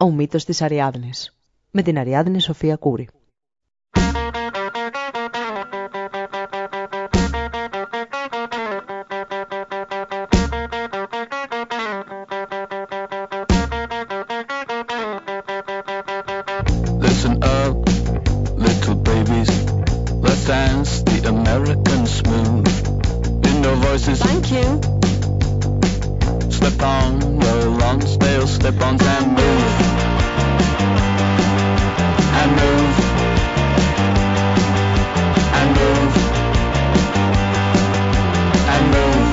Ο μύθος της Αριάδνης, με την Αριάδνη Σοφία Κούρη. Listen up, little babies. Let's dance the American smooth. In your voices. Thank you. Slip on your long stale slip-ons and move. And move. And move. And move.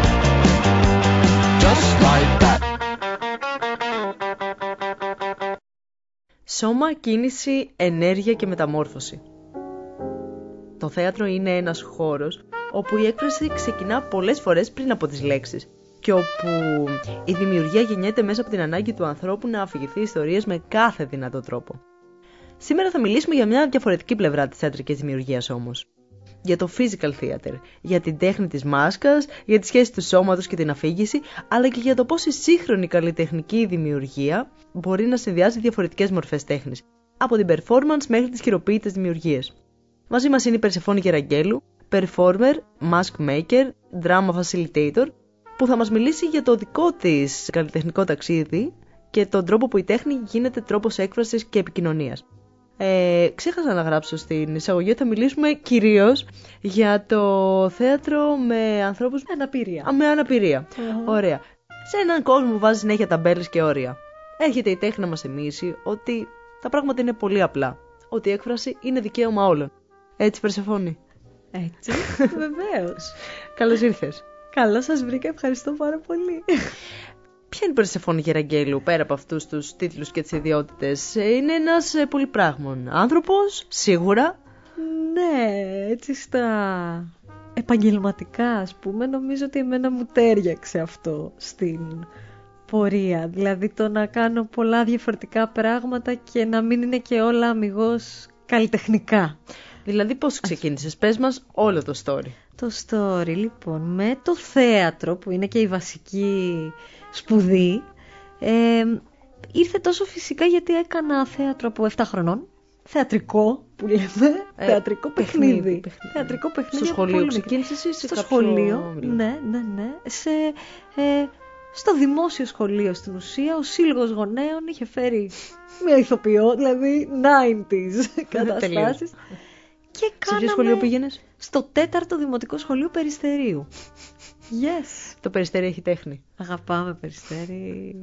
Just like that. Σώμα, κίνηση, ενέργεια και μεταμόρφωση. Το θέατρο είναι ένας χώρος όπου η έκφραση ξεκινά πολλές φορές πριν από τις λέξεις και όπου η δημιουργία γεννιέται μέσα από την ανάγκη του ανθρώπου να αφηγηθεί ιστορίες με κάθε δυνατό τρόπο. Σήμερα θα μιλήσουμε για μια διαφορετική πλευρά της θεατρικής δημιουργίας όμως. Για το physical theater, για την τέχνη της μάσκας, για τη σχέση του σώματος και την αφήγηση, αλλά και για το πώς η σύγχρονη καλλιτεχνική δημιουργία μπορεί να συνδυάζει διαφορετικές μορφές τέχνης, από την performance μέχρι τις χειροποίητες δημιουργίες. Μαζί μας είναι η Περσεφόνη Γεραγγέλου, performer, mask maker, drama facilitator, που θα μας μιλήσει για το δικό της καλλιτεχνικό ταξίδι και τον τρόπο που η τέχνη γίνεται τρόπος έκφρασης και επικοινωνίας. Ξέχασα να γράψω στην εισαγωγή ότι θα μιλήσουμε κυρίως για το θέατρο με ανθρώπους με αναπηρία. Ωραία. Σε έναν κόσμο που βάζει συνέχεια ταμπέλες και όρια, έρχεται η τέχνη να μας θυμίσει ότι τα πράγματα είναι πολύ απλά. Ότι η έκφραση είναι δικαίωμα όλων. Έτσι, Περσεφόνη? Έτσι, βεβαίως. Καλώς ήρθες. Καλώς σας βρήκα, ευχαριστώ πάρα πολύ. Ποια είναι η Περσεφόνη Γεραγγέλου, πέρα από αυτούς τους τίτλους και τις ιδιότητες? Είναι ένας πολυπράγμων άνθρωπος, σίγουρα. Ναι, έτσι στα επαγγελματικά, ας πούμε, νομίζω ότι εμένα μου τέριαξε αυτό στην πορεία. Δηλαδή το να κάνω πολλά διαφορετικά πράγματα και να μην είναι και όλα αμιγώς καλλιτεχνικά. Δηλαδή πώς ξεκίνησες? Πες μας όλο το story. Το story, λοιπόν, με το θέατρο που είναι και η βασική σπουδή, ήρθε τόσο φυσικά γιατί έκανα θέατρο από 7 χρονών. Θεατρικό που λέμε, θεατρικό παιχνίδι. Θεατρικό παιχνίδι. Στο σχολείο ξεκίνησες ή σε στο κάποιο... σχολείο, ναι. Στο δημόσιο σχολείο στην ουσία, ο σύλλογος γονέων είχε φέρει μια ηθοποιό, δηλαδή 90s καταστάσεις. Και σε ποιο σχολείο πήγαινες? Στο 4ο Δημοτικό Σχολείο Περιστερίου. Yes. Το Περιστέρι έχει τέχνη. Αγαπάμε Περιστέρι.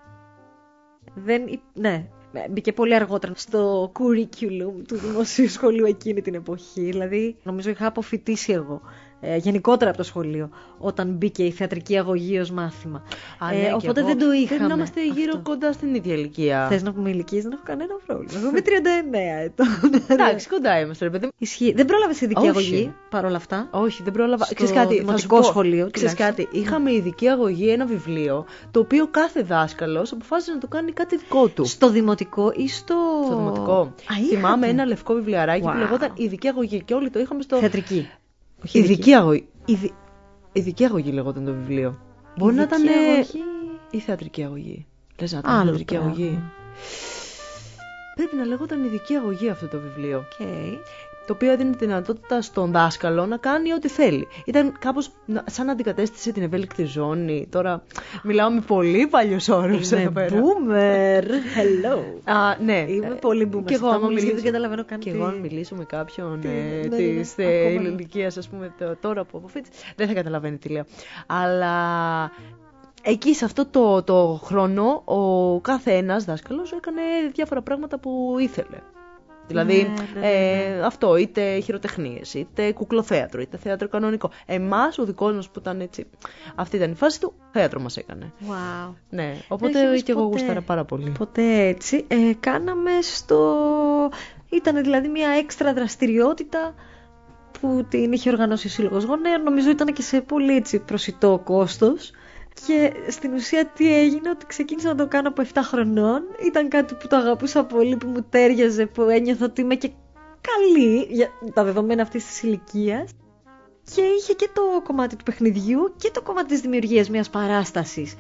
Ναι, μπήκε πολύ αργότερα στο curriculum του Δημοσίου Σχολείου εκείνη την εποχή. Δηλαδή, νομίζω είχα αποφοιτήσει εγώ γενικότερα από το σχολείο όταν μπήκε η θεατρική αγωγή ως μάθημα. Οπότε δεν το είχαμε. Πρέπει να είμαστε γύρω κοντά στην ίδια ηλικία. Θες να πούμε ηλικίες? Δεν έχω κανένα πρόβλημα. Εγώ είμαι 39 ετών. Εντάξει, κοντά είμαστε, ρε παιδί. Ισχύει. Δεν πρόλαβες ειδική αγωγή παρόλα αυτά? Όχι, δεν πρόλαβα. Ξέρεις κάτι, δημοτικό σχολείο. Ξέρεις κάτι, είχαμε ειδική αγωγή, ένα βιβλίο, το οποίο κάθε δάσκαλος αποφάσισε να το κάνει κάτι δικό του. Στο δημοτικό ή στο δημοτικό? Θυμάμαι ένα λευκό βιβλιαράκι που λεγόταν ειδική αγωγή και όλοι το είχαμε στο. Θεατρική. Ειδική αγωγή. Ειδική αγωγή λεγόταν το βιβλίο. Μπορεί να ήταν. Ή θεατρική αγωγή. Λες να ήταν θεατρική αγωγή. Πρέπει να λεγόταν ειδική αγωγή αυτό το βιβλίο. Okay. Το οποίο έδινε τη δυνατότητα στον δάσκαλο να κάνει ό,τι θέλει. Ήταν κάπως σαν να αντικατέστησε την ευέλικτη ζώνη. Τώρα μιλάω με πολύ παλιούς όρους εδώ πέρα. Boomer! Hello! Ναι. Είμαι πολύ boomer. Και εγώ δεν καταλαβαίνω καν. Και εγώ αν μιλήσω με κάποιον της ηλικίας, ας πούμε, τώρα που αποφύτησε, δεν θα καταλαβαίνει τι λέω. Αλλά εκεί σε αυτό το χρόνο ο κάθε ένας δάσκαλος έκανε διάφορα πράγματα που ήθελε. Δηλαδή αυτό, είτε χειροτεχνίες, είτε κουκλοθέατρο, είτε θέατρο κανονικό. Εμάς, ο δικός μας που ήταν έτσι, αυτή ήταν η φάση του, θέατρο μας έκανε. Wow. Ναι, οπότε και εγώ γούσταρα πάρα πολύ. Ποτέ έτσι. Κάναμε ήταν δηλαδή μια έξτρα δραστηριότητα που την είχε οργανώσει ο Σύλλογος Γονέων. Νομίζω ήταν και σε πολύ έτσι προσιτό κόστος. Και στην ουσία τι έγινε, ότι ξεκίνησα να το κάνω από 7 χρονών. Ήταν κάτι που το αγαπούσα πολύ, που μου τέριαζε, που ένιωθα ότι είμαι και καλή για τα δεδομένα αυτής της ηλικίας. Και είχε και το κομμάτι του παιχνιδιού και το κομμάτι της δημιουργίας μιας παράστασης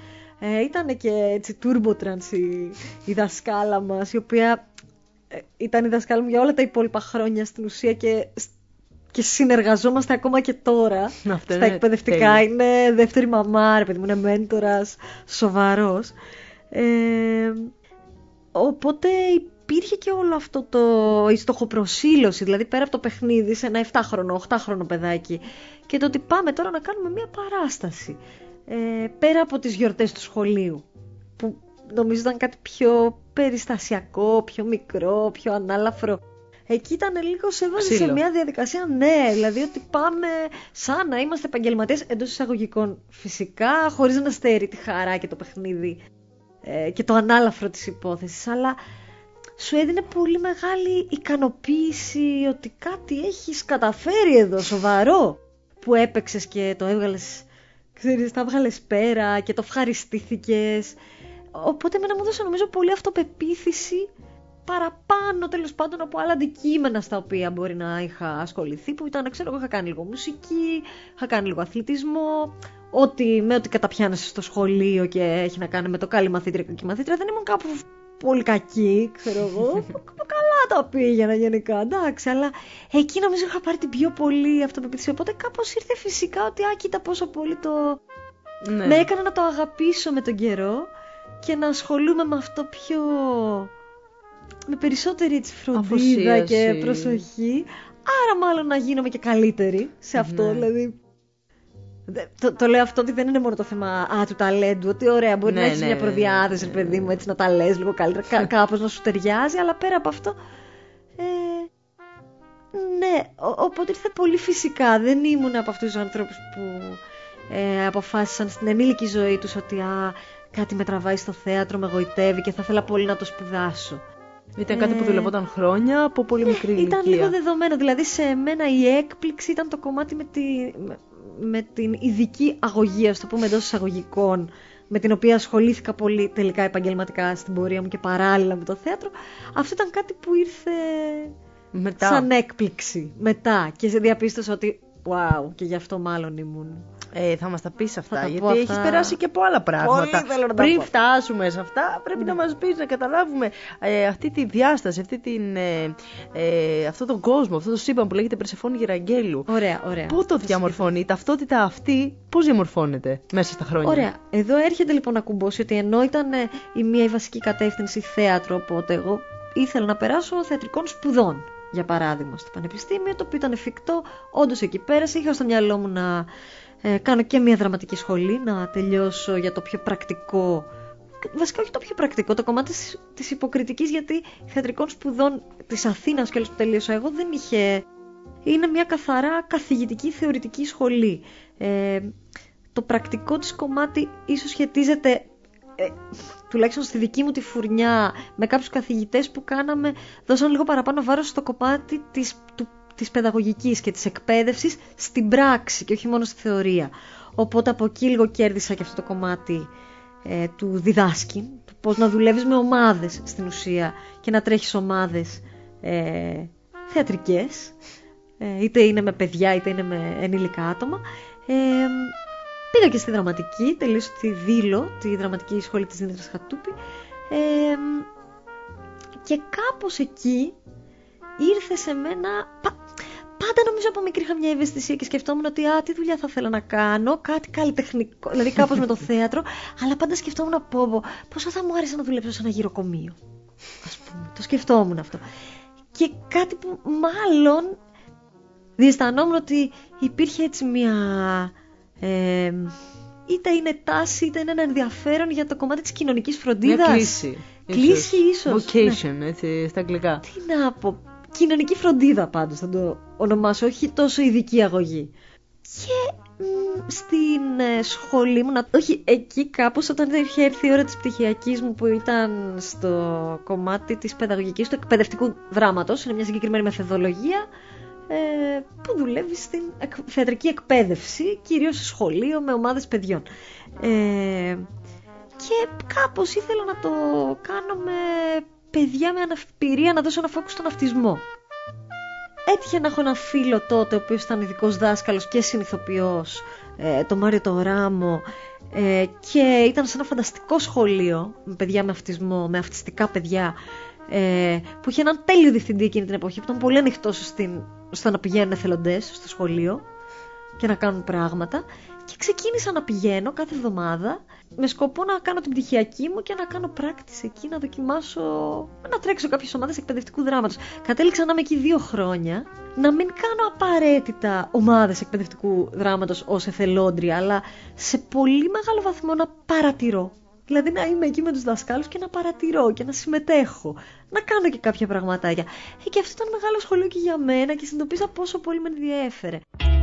Ήταν και έτσι turbotrans η δασκάλα μας, η οποία ήταν η δασκάλα μου για όλα τα υπόλοιπα χρόνια στην ουσία και συνεργαζόμαστε ακόμα και τώρα στα εκπαιδευτικά. Τέλειο. Είναι δεύτερη μαμά, ρε παιδί μου, είναι μέντορας σοβαρός. Οπότε υπήρχε και όλο αυτό η στοχοπροσήλωση, δηλαδή πέρα από το παιχνίδι σε ένα 7χρονο, 8χρονο παιδάκι και το ότι πάμε τώρα να κάνουμε μια παράσταση πέρα από τις γιορτές του σχολείου, που νομίζω ήταν κάτι πιο περιστασιακό, πιο μικρό, πιο ανάλαφρο. Εκεί ήταν λίγο σε βάζει σε μια διαδικασία, ναι, δηλαδή ότι πάμε σαν να είμαστε επαγγελματίες εντός εισαγωγικών, φυσικά, χωρίς να στερεί τη χαρά και το παιχνίδι και το ανάλαφρο της υπόθεσης, αλλά σου έδινε πολύ μεγάλη ικανοποίηση ότι κάτι έχεις καταφέρει εδώ, σοβαρό, που έπαιξες και το έβγαλες, ξέρεις, τα έβγαλες πέρα και το ευχαριστήθηκες. Οπότε εμένα μου έδωσε νομίζω πολύ αυτοπεποίθηση παραπάνω τέλος πάντων από άλλα αντικείμενα στα οποία μπορεί να είχα ασχοληθεί, που ήταν, ξέρω εγώ, είχα κάνει λίγο μουσική, είχα κάνει λίγο αθλητισμό, με ό,τι καταπιάνεσαι στο σχολείο και έχει να κάνει με το καλή μαθήτρια, κακή μαθήτρια, δεν ήμουν κάπου πολύ κακή, ξέρω εγώ. Καλά τα πήγαινα γενικά, εντάξει, αλλά εκεί νομίζω είχα πάρει την πιο πολύ αυτοπεποίθηση. Οπότε κάπως ήρθε φυσικά ότι κοίτα πόσο πολύ ναι. Με έκανε να το αγαπήσω με τον καιρό και να ασχολούμαι με αυτό πιο με περισσότερη έτσι φροντίδα και προσοχή. Άρα μάλλον να γίνομαι και καλύτερη σε αυτό, δηλαδή. Το λέω αυτό ότι δεν είναι μόνο το θέμα του ταλέντου, ότι ωραία, μπορεί να έχεις μια προδιάθεση, παιδί μου, έτσι να τα λες λίγο καλύτερα, κάπως να σου ταιριάζει, αλλά πέρα από αυτό, ναι, οπότε ήρθε πολύ φυσικά. Δεν ήμουν από αυτούς τους ανθρώπους που αποφάσισαν στην ενήλικη ζωή τους ότι κάτι με τραβάει στο θέατρο, με γοητεύει και θα ήθελα πολύ να το σπουδάσω. Ήταν κάτι που δουλευόταν χρόνια από πολύ μικρή ηλικία. Ήταν λίγο δεδομένο, δηλαδή σε μένα η έκπληξη ήταν το κομμάτι με την ειδική αγωγή, ας το πούμε εντός εισαγωγικών, με την οποία ασχολήθηκα πολύ τελικά επαγγελματικά στην πορεία μου και παράλληλα με το θέατρο. Αυτό ήταν κάτι που ήρθε μετά, σαν έκπληξη μετά, και διαπίστωσα ότι wow, και γι' αυτό μάλλον ήμουν. Θα μας τα πεις αυτά, γιατί έχεις περάσει και από άλλα πράγματα. Πριν φτάσουμε σε αυτά, πρέπει να μας πεις, να καταλάβουμε αυτή τη διάσταση, αυτόν τον κόσμο, αυτό το σύμπαν που λέγεται Περσεφόνη Γεραγγέλου. Ωραία. Πού το διαμορφώνει, η ταυτότητα αυτή, πώς διαμορφώνεται μέσα στα χρόνια. Ωραία. Εδώ έρχεται λοιπόν να κουμπώσει ότι ενώ ήταν η βασική κατεύθυνση θέατρο, οπότε εγώ ήθελα να περάσω θεατρικών σπουδών. Για παράδειγμα, στο πανεπιστήμιο, το οποίο ήταν εφικτό, όντως εκεί πέρασε. Είχα στο μυαλό μου να κάνω και μια δραματική σχολή, να τελειώσω για το πιο πρακτικό. Βασικά, όχι το πιο πρακτικό, το κομμάτι της υποκριτικής, γιατί θεατρικών σπουδών της Αθήνας και όλες που τελείωσα εγώ δεν είχε. Είναι μια καθαρά καθηγητική θεωρητική σχολή. Το πρακτικό της κομμάτι ίσως σχετίζεται. Τουλάχιστον στη δική μου τη φουρνιά, με κάποιους καθηγητές που δώσαν λίγο παραπάνω βάρος στο κομμάτι της παιδαγωγικής και της εκπαίδευσης στην πράξη και όχι μόνο στη θεωρία. Οπότε από εκεί λίγο κέρδισα και αυτό το κομμάτι του διδάσκη, του πώς να δουλεύεις με ομάδες στην ουσία και να τρέχεις ομάδες θεατρικές, είτε είναι με παιδιά είτε είναι με ενήλικα άτομα. Πήγα και στη δραματική, τελείωσα τη Δήλο, τη δραματική σχολή της Δήμητρας Χατούπη, και κάπως εκεί ήρθε σε μένα. Πάντα νομίζω από μικρή είχα μια ευαισθησία και σκεφτόμουν ότι τι δουλειά θα ήθελα να κάνω, κάτι καλλιτεχνικό, δηλαδή κάπως με το θέατρο, αλλά πάντα σκεφτόμουν πόσο θα μου άρεσε να δουλέψω σε ένα γυροκομείο, ας πούμε. Το σκεφτόμουν αυτό. Και κάτι που μάλλον διαισθανόμουν ότι υπήρχε έτσι μια. Είτε είναι τάση είτε είναι ένα ενδιαφέρον για το κομμάτι της κοινωνικής φροντίδας. Μια κλίση. Κλίση ίσως. Vocation, έτσι, στα αγγλικά. Τι να πω. Κοινωνική φροντίδα πάντως θα το ονομάσω, όχι τόσο ειδική αγωγή. Και στην σχολή μου, όχι εκεί κάπως, όταν είχε έρθει η ώρα της πτυχιακής μου, που ήταν στο κομμάτι της παιδαγωγικής, του εκπαιδευτικού δράματος, είναι μια συγκεκριμένη μεθοδολογία που δουλεύει στην θεατρική εκπαίδευση, κυρίως σε σχολείο με ομάδες παιδιών, και κάπως ήθελα να το κάνω με παιδιά με αναπηρία, να δώσω ένα φόκους στον αυτισμό. Έτυχε να έχω ένα φίλο τότε, ο οποίος ήταν ειδικός δάσκαλος και συνηθοποιός, το Μάριο το Γράμμο, και ήταν σε ένα φανταστικό σχολείο με παιδιά με αυτισμό, με αυτιστικά παιδιά, που είχε έναν τέλειο διευθυντή εκείνη την εποχή, που ήταν πολύ ανοιχτός στο να πηγαίνουν εθελοντές στο σχολείο και να κάνουν πράγματα. Και ξεκίνησα να πηγαίνω κάθε εβδομάδα με σκοπό να κάνω την πτυχιακή μου και να κάνω πράκτης εκεί, να δοκιμάσω, να τρέξω κάποιες ομάδες εκπαιδευτικού δράματος. Κατέληξα να είμαι εκεί 2 χρόνια, να μην κάνω απαραίτητα ομάδες εκπαιδευτικού δράματος ως εθελόντρια, αλλά σε πολύ μεγάλο βαθμό να παρατηρώ. Δηλαδή να είμαι εκεί με τους δασκάλους και να παρατηρώ και να συμμετέχω, να κάνω και κάποια πραγματάκια. Και αυτό ήταν μεγάλο σχολείο και για μένα και συνειδητοποίησα πόσο πολύ με ενδιέφερε.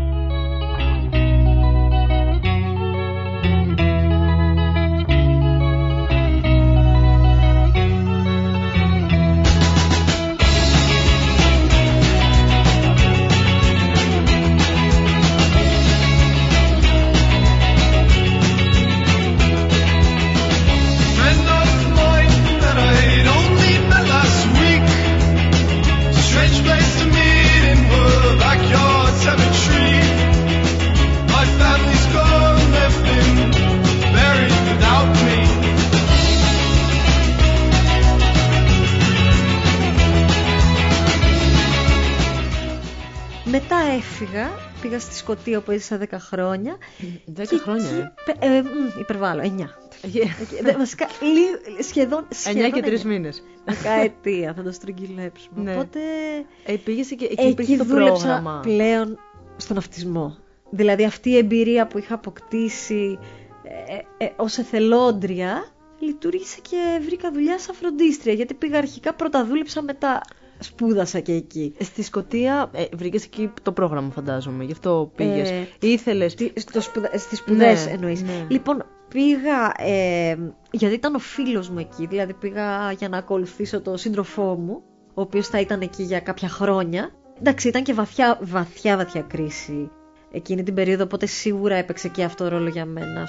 Μετά έφυγα, πήγα στη Σκωτία όπου έζησα 10 χρόνια. 10 χρόνια, υπερβάλλω, 9. Βασικά, σχεδόν 9 και 3 μήνες. Δεκαετία, θα το στρογγυλέψουμε. Ναι. Οπότε πήγες εκεί το δούλεψα πρόγραμμα. πλέον στον αυτισμό. Δηλαδή αυτή η εμπειρία που είχα αποκτήσει ως εθελόντρια λειτουργήσε και βρήκα δουλειά σαν φροντίστρια. Γιατί πήγα αρχικά, πρώτα δούλεψα, μετά σπούδασα και εκεί. Στη Σκωτία βρήκες εκεί το πρόγραμμα, φαντάζομαι, γι' αυτό πήγες. Ήθελες... Στις σπουδές, ναι, εννοείς. Ναι. Λοιπόν, πήγα γιατί ήταν ο φίλος μου εκεί, δηλαδή πήγα για να ακολουθήσω τον σύντροφό μου, ο οποίος θα ήταν εκεί για κάποια χρόνια. Εντάξει, ήταν και βαθιά κρίση εκείνη την περίοδο, οπότε σίγουρα έπαιξε και αυτό ρόλο για μένα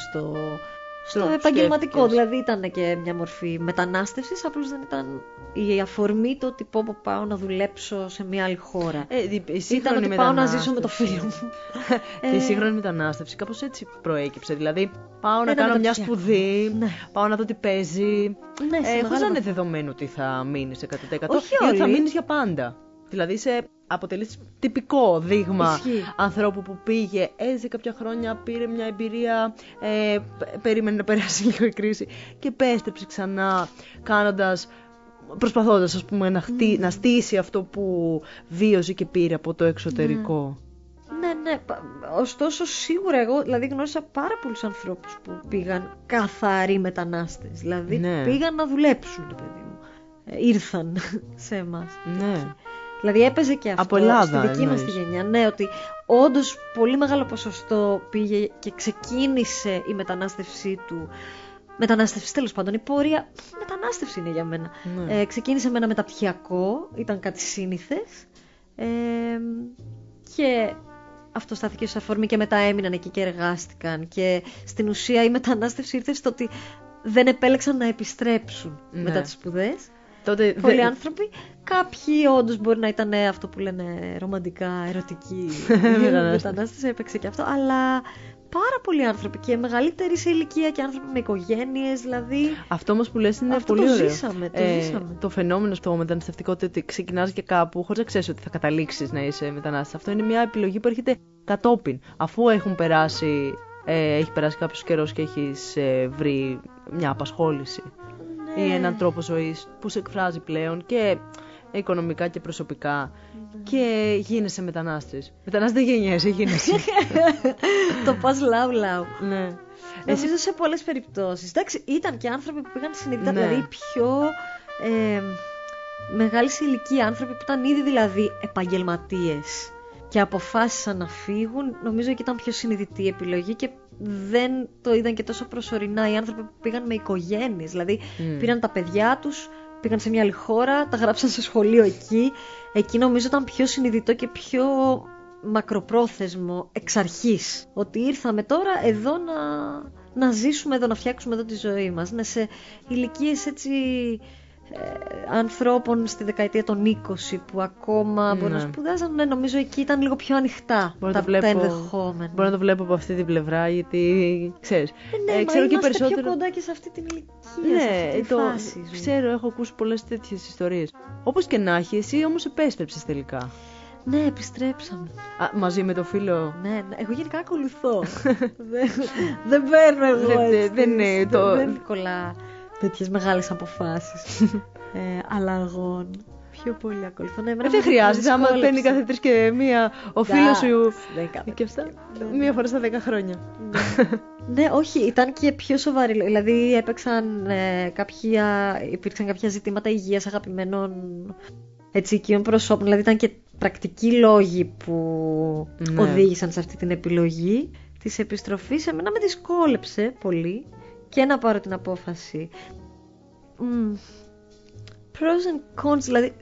στο επαγγελματικό. Δηλαδή ήταν και μια μορφή μετανάστευσης, απλώς δεν ήταν η αφορμή το ότι πάω να δουλέψω σε μια άλλη χώρα. Ήταν ότι πάω να ζήσω με το φίλο μου. Και η σύγχρονη μετανάστευση κάπως έτσι προέκυψε. Δηλαδή πάω να κάνω μια σπουδή, ναι. Πάω να δω τι παίζει. Ναι, χωρίς να είναι δεδομένο ότι θα μείνεις 100%. Όχι ή ότι θα μείνεις για πάντα. Δηλαδή αποτελείς τυπικό δείγμα ανθρώπου που πήγε, έζησε κάποια χρόνια, πήρε μια εμπειρία, περίμενε να περάσει λίγο η κρίση και επέστρεψε ξανά προσπαθώντας, ας πούμε, να στήσει αυτό που βίωσε και πήρε από το εξωτερικό. Ναι. Ωστόσο, σίγουρα εγώ δηλαδή γνώρισα πάρα πολλούς ανθρώπους που πήγαν καθαροί μετανάστες. Δηλαδή πήγαν να δουλέψουν, το παιδί μου. Ήρθαν σε εμάς. Ναι. Δηλαδή έπαιζε και αυτό από Ελλάδα, στη δική μας τη γενιά. Ναι, ότι όντως πολύ μεγάλο ποσοστό πήγε και ξεκίνησε η μετανάστευσή του. Μετανάστευση, τέλος πάντων, η πορεία μετανάστευση είναι για μένα. Ναι. Ξεκίνησε με ένα μεταπτυχιακό, ήταν κάτι σύνηθες. Και αυτό στάθηκε ως αφορμή και μετά έμειναν εκεί και εργάστηκαν. Και στην ουσία η μετανάστευση ήρθε στο ότι δεν επέλεξαν να επιστρέψουν μετά τις σπουδές. Τότε πολλοί άνθρωποι. Κάποιοι όντως μπορεί να ήταν αυτό που λένε ρομαντικά, ερωτική μετανάστευση, έπαιξε και αυτό, αλλά πάρα πολλοί άνθρωποι και μεγαλύτεροι σε ηλικία και άνθρωποι με οικογένειες, δηλαδή. Αυτό όμως που λες είναι αυτό πολύ ωραίο. Ζήσαμε. Το φαινόμενο στο μεταναστευτικό ότι ξεκινάς και κάπου χωρίς να ξέρεις ότι θα καταλήξεις να είσαι μετανάστης. Αυτό είναι μια επιλογή που έρχεται κατόπιν, αφού έχει περάσει κάποιος καιρός και έχεις βρει μια απασχόληση. Ή έναν τρόπο ζωής που σε εκφράζει πλέον και οικονομικά και προσωπικά και γίνεσαι μετανάστης. Μετανάστης δεν γεννιέσαι, γίνεσαι. Το πας λαου. Ναι. Νομίζω σε πολλές περιπτώσεις. Εντάξει, ήταν και άνθρωποι που πήγαν συνειδητά, δηλαδή οι πιο μεγάλη σε ηλικία άνθρωποι που ήταν ήδη δηλαδή επαγγελματίες και αποφάσισαν να φύγουν. Νομίζω και ήταν πιο συνειδητή η επιλογή και δεν το είδαν και τόσο προσωρινά οι άνθρωποι που πήγαν με οικογένειες. Δηλαδή πήραν τα παιδιά τους, πήγαν σε μια άλλη χώρα, τα γράψαν σε σχολείο εκεί. Εκεί νομίζω ήταν πιο συνειδητό και πιο μακροπρόθεσμο εξ αρχής. Ότι ήρθαμε τώρα εδώ να ζήσουμε εδώ, να φτιάξουμε εδώ τη ζωή μας. Σε ηλικίες έτσι ανθρώπων στη δεκαετία των 20 που ακόμα μπορεί να σπουδάζαν. Ναι, νομίζω εκεί ήταν λίγο πιο ανοιχτά τα ενδεχόμενα. Μπορώ να το βλέπω από αυτή την πλευρά, γιατί ξέρεις. Ναι, ξέρω και περισσότερο πιο κοντά και σε αυτή την ηλικία, σε αυτή τη φάση. Ξέρω, έχω ακούσει πολλές τέτοιες ιστορίες. Όπως και να έχει, εσύ όμως επέστρεψες τελικά. Ναι, επιστρέψαμε. Μαζί με το φίλο. Ναι, εγώ γενικά ακολουθώ. Δεν παίρνω εγώ έτσι. Δεν κολλά τέτοιες μεγάλες αποφάσεις αλλαγών. Πιο πολύ ακολουθώ. Δεν χρειάζεται. Άμα παίρνει κάθε 3 και μία ο φίλος σου. Και αυτά. Μία φορά στα 10 χρόνια. Ναι, όχι, ήταν και πιο σοβαρή. Δηλαδή υπήρξαν κάποια ζητήματα υγείας αγαπημένων οικείων προσώπων. Δηλαδή ήταν και πρακτικοί λόγοι που οδήγησαν σε αυτή την επιλογή της επιστροφής. Εμένα με δυσκόλεψε πολύ και να πάρω την απόφαση. Pros and cons, δηλαδή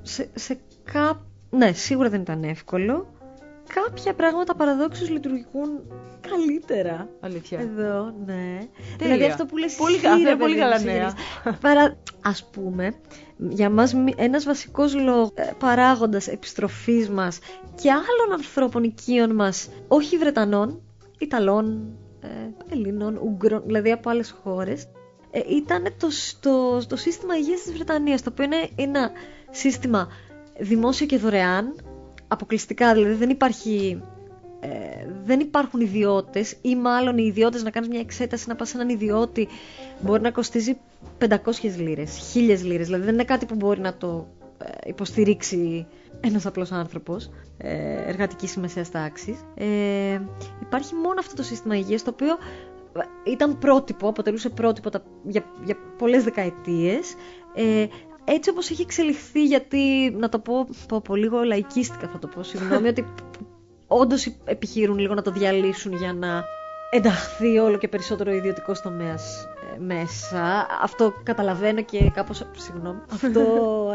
ναι, σίγουρα δεν ήταν εύκολο. Κάποια πράγματα παραδόξως λειτουργούν καλύτερα. Αλήθεια. Εδώ, ναι. Τέλεια. Δηλαδή αυτό που λες πολύ καλά νέα. Ας πούμε, για μας ένας βασικός παράγοντας επιστροφής μας και άλλων ανθρώπων οικείων μας, όχι Βρετανών, Ιταλών, Ελλήνων, Ούγγρων, δηλαδή από άλλες χώρες, ήταν το σύστημα υγείας της Βρετανίας, το οποίο είναι ένα σύστημα δημόσιο και δωρεάν, αποκλειστικά, δηλαδή δεν υπάρχουν ιδιώτες, ή μάλλον οι ιδιώτες, να κάνεις μια εξέταση, να πας σε έναν ιδιώτη, μπορεί να κοστίζει 500 λίρες, 1000 λίρες, δηλαδή δεν είναι κάτι που μπορεί να το υποστηρίξει ένας απλός άνθρωπος εργατικής σημασίας τάξης. Υπάρχει μόνο αυτό το σύστημα υγείας, το οποίο ήταν πρότυπο, αποτελούσε πρότυπο για πολλές δεκαετίες. Έτσι όπως έχει εξελιχθεί, γιατί να το πω λίγο λαϊκίστικα θα το πω, συγγνώμη, ότι όντως επιχειρούν λίγο να το διαλύσουν για να ενταχθεί όλο και περισσότερο ο ιδιωτικός τομέας μέσα. Αυτό καταλαβαίνω και κάπως, συγγνώμη, αυτό...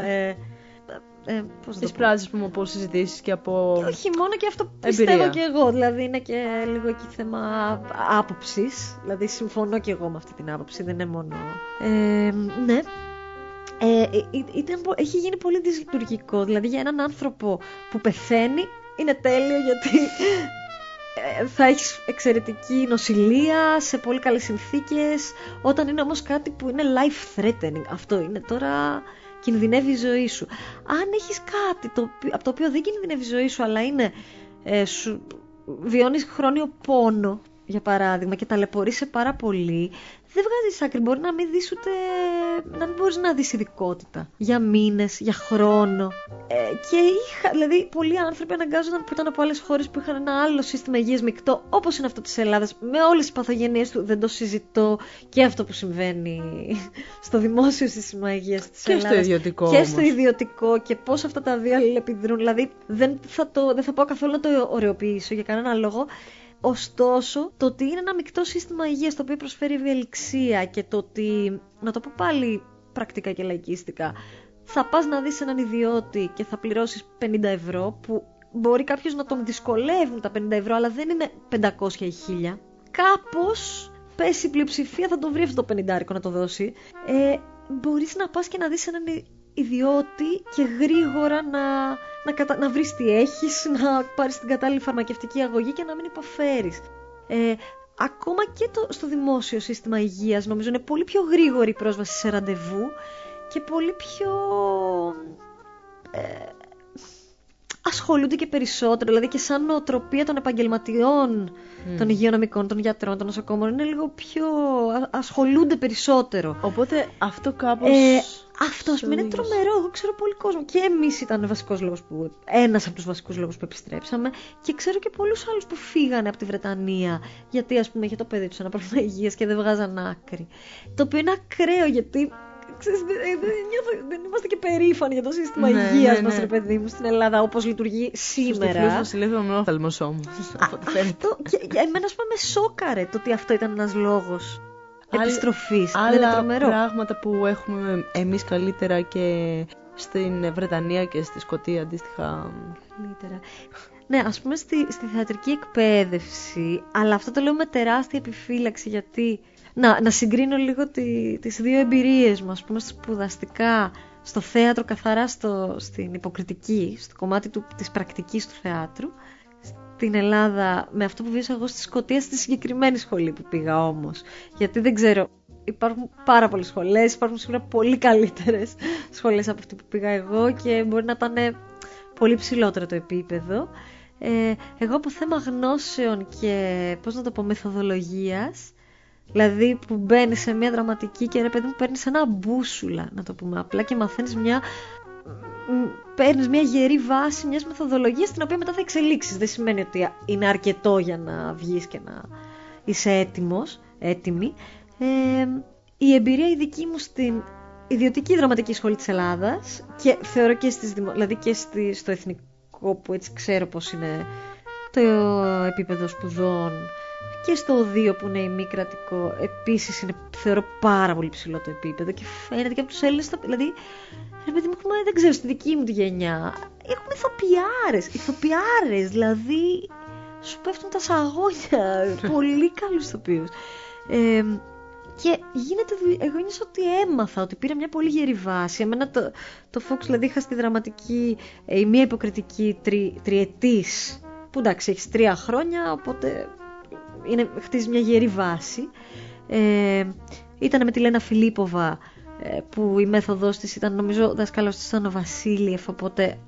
Τις πράξεις που μου πω συζητήσεις και από όχι μόνο, και αυτό πιστεύω και εγώ. Δηλαδή είναι και λίγο εκεί θέμα άποψης. Δηλαδή συμφωνώ και εγώ με αυτή την άποψη, δεν είναι μόνο... Ναι. Έχει γίνει πολύ δυσλειτουργικό. Δηλαδή για έναν άνθρωπο που πεθαίνει είναι τέλειο, γιατί θα έχεις εξαιρετική νοσηλεία σε πολύ καλές συνθήκες. Όταν είναι όμως κάτι που είναι life threatening, αυτό είναι τώρα, κινδυνεύει η ζωή σου. Αν έχεις κάτι από το οποίο δεν κινδυνεύει η ζωή σου, αλλά είναι βιώνεις χρόνιο πόνο, για παράδειγμα, και ταλαιπωρείσαι πάρα πολύ, δεν βγάζεις άκρη. Μπορεί να μην δεις ούτε, να μην μπορείς να δεις ειδικότητα για μήνες, για χρόνο. Δηλαδή πολλοί άνθρωποι αναγκάζονταν, που ήταν από άλλες χώρες που είχαν ένα άλλο σύστημα υγείας μεικτό, όπως είναι αυτό της Ελλάδας, με όλες τις παθογενειές του. Δεν το συζητώ, και αυτό που συμβαίνει στο δημόσιο σύστημα υγείας της Ελλάδας στο ιδιωτικό, και στο ιδιωτικό, και πώς αυτά τα δύο αλληλεπιδρούν. Δηλαδή δεν θα πάω καθόλου να το ωρεοποιήσω για κανένα λόγο. Ωστόσο, το ότι είναι ένα μεικτό σύστημα υγείας, το οποίο προσφέρει ευελιξία, και το ότι, να το πω πάλι πρακτικά και λαϊκίστικα, θα πας να δεις έναν ιδιώτη και θα πληρώσεις 50 ευρώ, που μπορεί κάποιος να τον δυσκολεύουν τα 50 ευρώ, αλλά δεν είναι 500 ή 1000. Κάπως πέσει η πλειοψηφία, θα το βρει αυτό το 50 να το δώσει. Μπορείς να πας και να δεις έναν ιδιώτη και γρήγορα να βρεις τι έχεις, να πάρεις την κατάλληλη φαρμακευτική αγωγή και να μην υποφέρεις. Ακόμα και στο δημόσιο σύστημα υγείας νομίζω είναι πολύ πιο γρήγορη η πρόσβαση σε ραντεβού και πολύ πιο... ασχολούνται και περισσότερο, δηλαδή και σαν νοοτροπία των επαγγελματιών, των υγειονομικών, των γιατρών, των νοσοκόμων, είναι λίγο πιο... ασχολούνται περισσότερο. Οπότε αυτό κάπως... αυτό ας πούμε είναι τρομερό. Εγώ ξέρω πολύ κόσμο. Και εμείς ήταν ένας από τους βασικούς λόγους που επιστρέψαμε. Και ξέρω και πολλούς άλλους που φύγανε από τη Βρετανία, γιατί ας πούμε είχε το παιδί τους ένα πρόβλημα υγείας και δεν βγάζαν άκρη. Το οποίο είναι ακραίο, γιατί δεν είμαστε και περήφανοι για το σύστημα υγείας μας, ρε παιδί μου, στην Ελλάδα, όπως λειτουργεί σήμερα. Στο βασιλεύει ο μονόφθαλμος όμως. Και εμένα, ας πούμε, με σόκαρε το ότι αυτό ήταν ένας λόγος επιστροφής. Άλλα πράγματα που έχουμε εμείς καλύτερα και στην Βρετανία και στη Σκωτία αντίστοιχα. Καλύτερα. Ναι, ας πούμε στη θεατρική εκπαίδευση, αλλά αυτό το λέω με τεράστια επιφύλαξη, γιατί να συγκρίνω λίγο τις δύο εμπειρίες μου, ας πούμε σπουδαστικά στο θέατρο, καθαρά στην υποκριτική, στο κομμάτι της πρακτικής του θεάτρου, στην Ελλάδα, με αυτό που βίωσα εγώ στη Σκωτία, στη συγκεκριμένη σχολή που πήγα όμως. Γιατί δεν ξέρω, υπάρχουν πάρα πολλές σχολές, υπάρχουν σίγουρα πολύ καλύτερες σχολές από αυτή που πήγα εγώ και μπορεί να ήταν πολύ ψηλότερο το επίπεδο. Εγώ από θέμα γνώσεων και, πώς να το πω, μεθοδολογίας, δηλαδή που μπαίνεις σε μια δραματική και ρε παιδί μου παίρνεις ένα μπούσουλα, να το πούμε απλά, και μαθαίνεις παίρνεις μια γερή βάση μιας μεθοδολογίας την οποία μετά θα εξελίξεις. Δεν σημαίνει ότι είναι αρκετό για να βγεις και να είσαι έτοιμη. Η εμπειρία η δική μου στην ιδιωτική δραματική σχολή της Ελλάδας, και θεωρώ και δηλαδή και στο εθνικό, που έτσι ξέρω πώς είναι το επίπεδο σπουδών, και στο οδείο που είναι ημικρατικό, επίσης είναι, θεωρώ, πάρα πολύ ψηλό το επίπεδο, και φαίνεται και από τους Έλληνες, δηλαδή, επειδή δεν ξέρω, στη δική μου τη γενιά έχουμε ηθοποιάρες, δηλαδή σου πέφτουν τα σαγόνια, πολύ καλούς ηθοποιούς. Και εγώ νιώσα ότι έμαθα, ότι πήρα μια πολύ γερή βάση. Εμένα το Fox, δηλαδή είχα στη δραματική η μία υποκριτική τριετής, που εντάξει έχεις 3 χρόνια, οπότε χτίζεις μια γερή βάση. Ήταν με τη Λένα Φιλίπποβα, που η μέθοδος της ήταν, νομίζω ο δάσκαλος της ήταν ο Βασίλειεφ, οπότε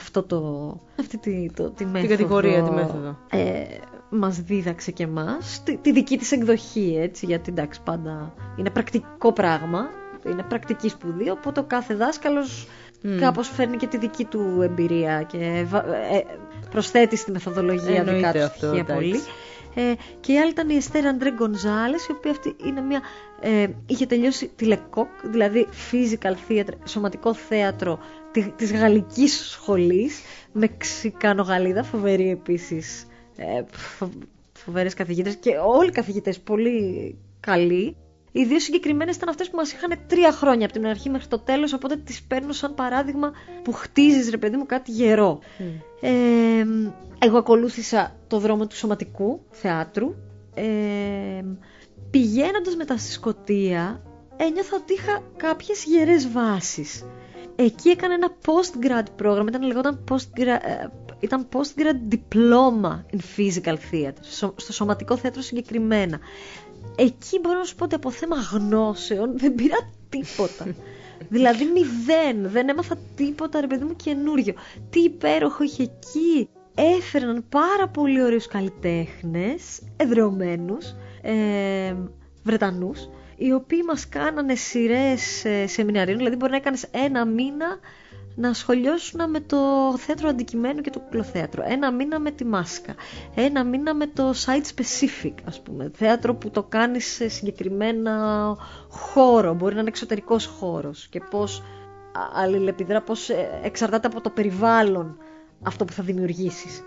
τη μέθοδο, την κατηγορία, τη μέθοδο, μας δίδαξε και εμάς τη δική της εκδοχή, έτσι, γιατί εντάξει πάντα είναι πρακτικό πράγμα, είναι πρακτική σπουδή, οπότε ο κάθε δάσκαλος κάπως φέρνει και τη δική του εμπειρία και προσθέτει στη μεθοδολογία δικά του στοιχεία πολύ. Και η άλλη ήταν η Εστέρ Αντρέ Γκονζάλες, η οποία αυτή είναι είχε τελειώσει τη Λεκόκ, δηλαδή physical theater, σωματικό θέατρο της γαλλικής σχολής, Μεξικάνο-Γαλλίδα, φοβερή επίσης, φοβερές καθηγήτρες και όλοι οι καθηγητές πολύ καλοί. Οι δύο συγκεκριμένες ήταν αυτές που μας είχαν 3 χρόνια από την αρχή μέχρι το τέλος, οπότε τις παίρνω σαν παράδειγμα που χτίζεις, ρε παιδί μου, κάτι γερό. Εγώ ακολούθησα το δρόμο του σωματικού θεάτρου. Πηγαίνοντας μετά στη Σκωτία, ένιωθα ότι είχα κάποιες γερές βάσεις. Εκεί έκανα ένα post-grad πρόγραμμα, ήταν post-grad diploma in physical theater, στο σωματικό θέατρο συγκεκριμένα. Εκεί μπορώ να σου πω ότι από θέμα γνώσεων δεν πήρα τίποτα. Δηλαδή 0, δεν έμαθα τίποτα, ρε παιδί μου, καινούριο. Τι υπέροχο είχε εκεί. Έφερναν πάρα πολύ ωραίους καλλιτέχνες, εδρεωμένους, Βρετανούς, οι οποίοι μας κάνανε σειρές σεμιναρίων. Δηλαδή μπορεί να έκανες 1 μήνα να σχολιώσουν με το θέατρο αντικειμένου και το κουκλοθέατρο, 1 μήνα με τη μάσκα, 1 μήνα με το site specific, ας πούμε, θέατρο που το κάνεις σε συγκεκριμένα χώρο, μπορεί να είναι εξωτερικός χώρος και πώς αλληλεπιδρά, πώς εξαρτάται από το περιβάλλον αυτό που θα δημιουργήσεις.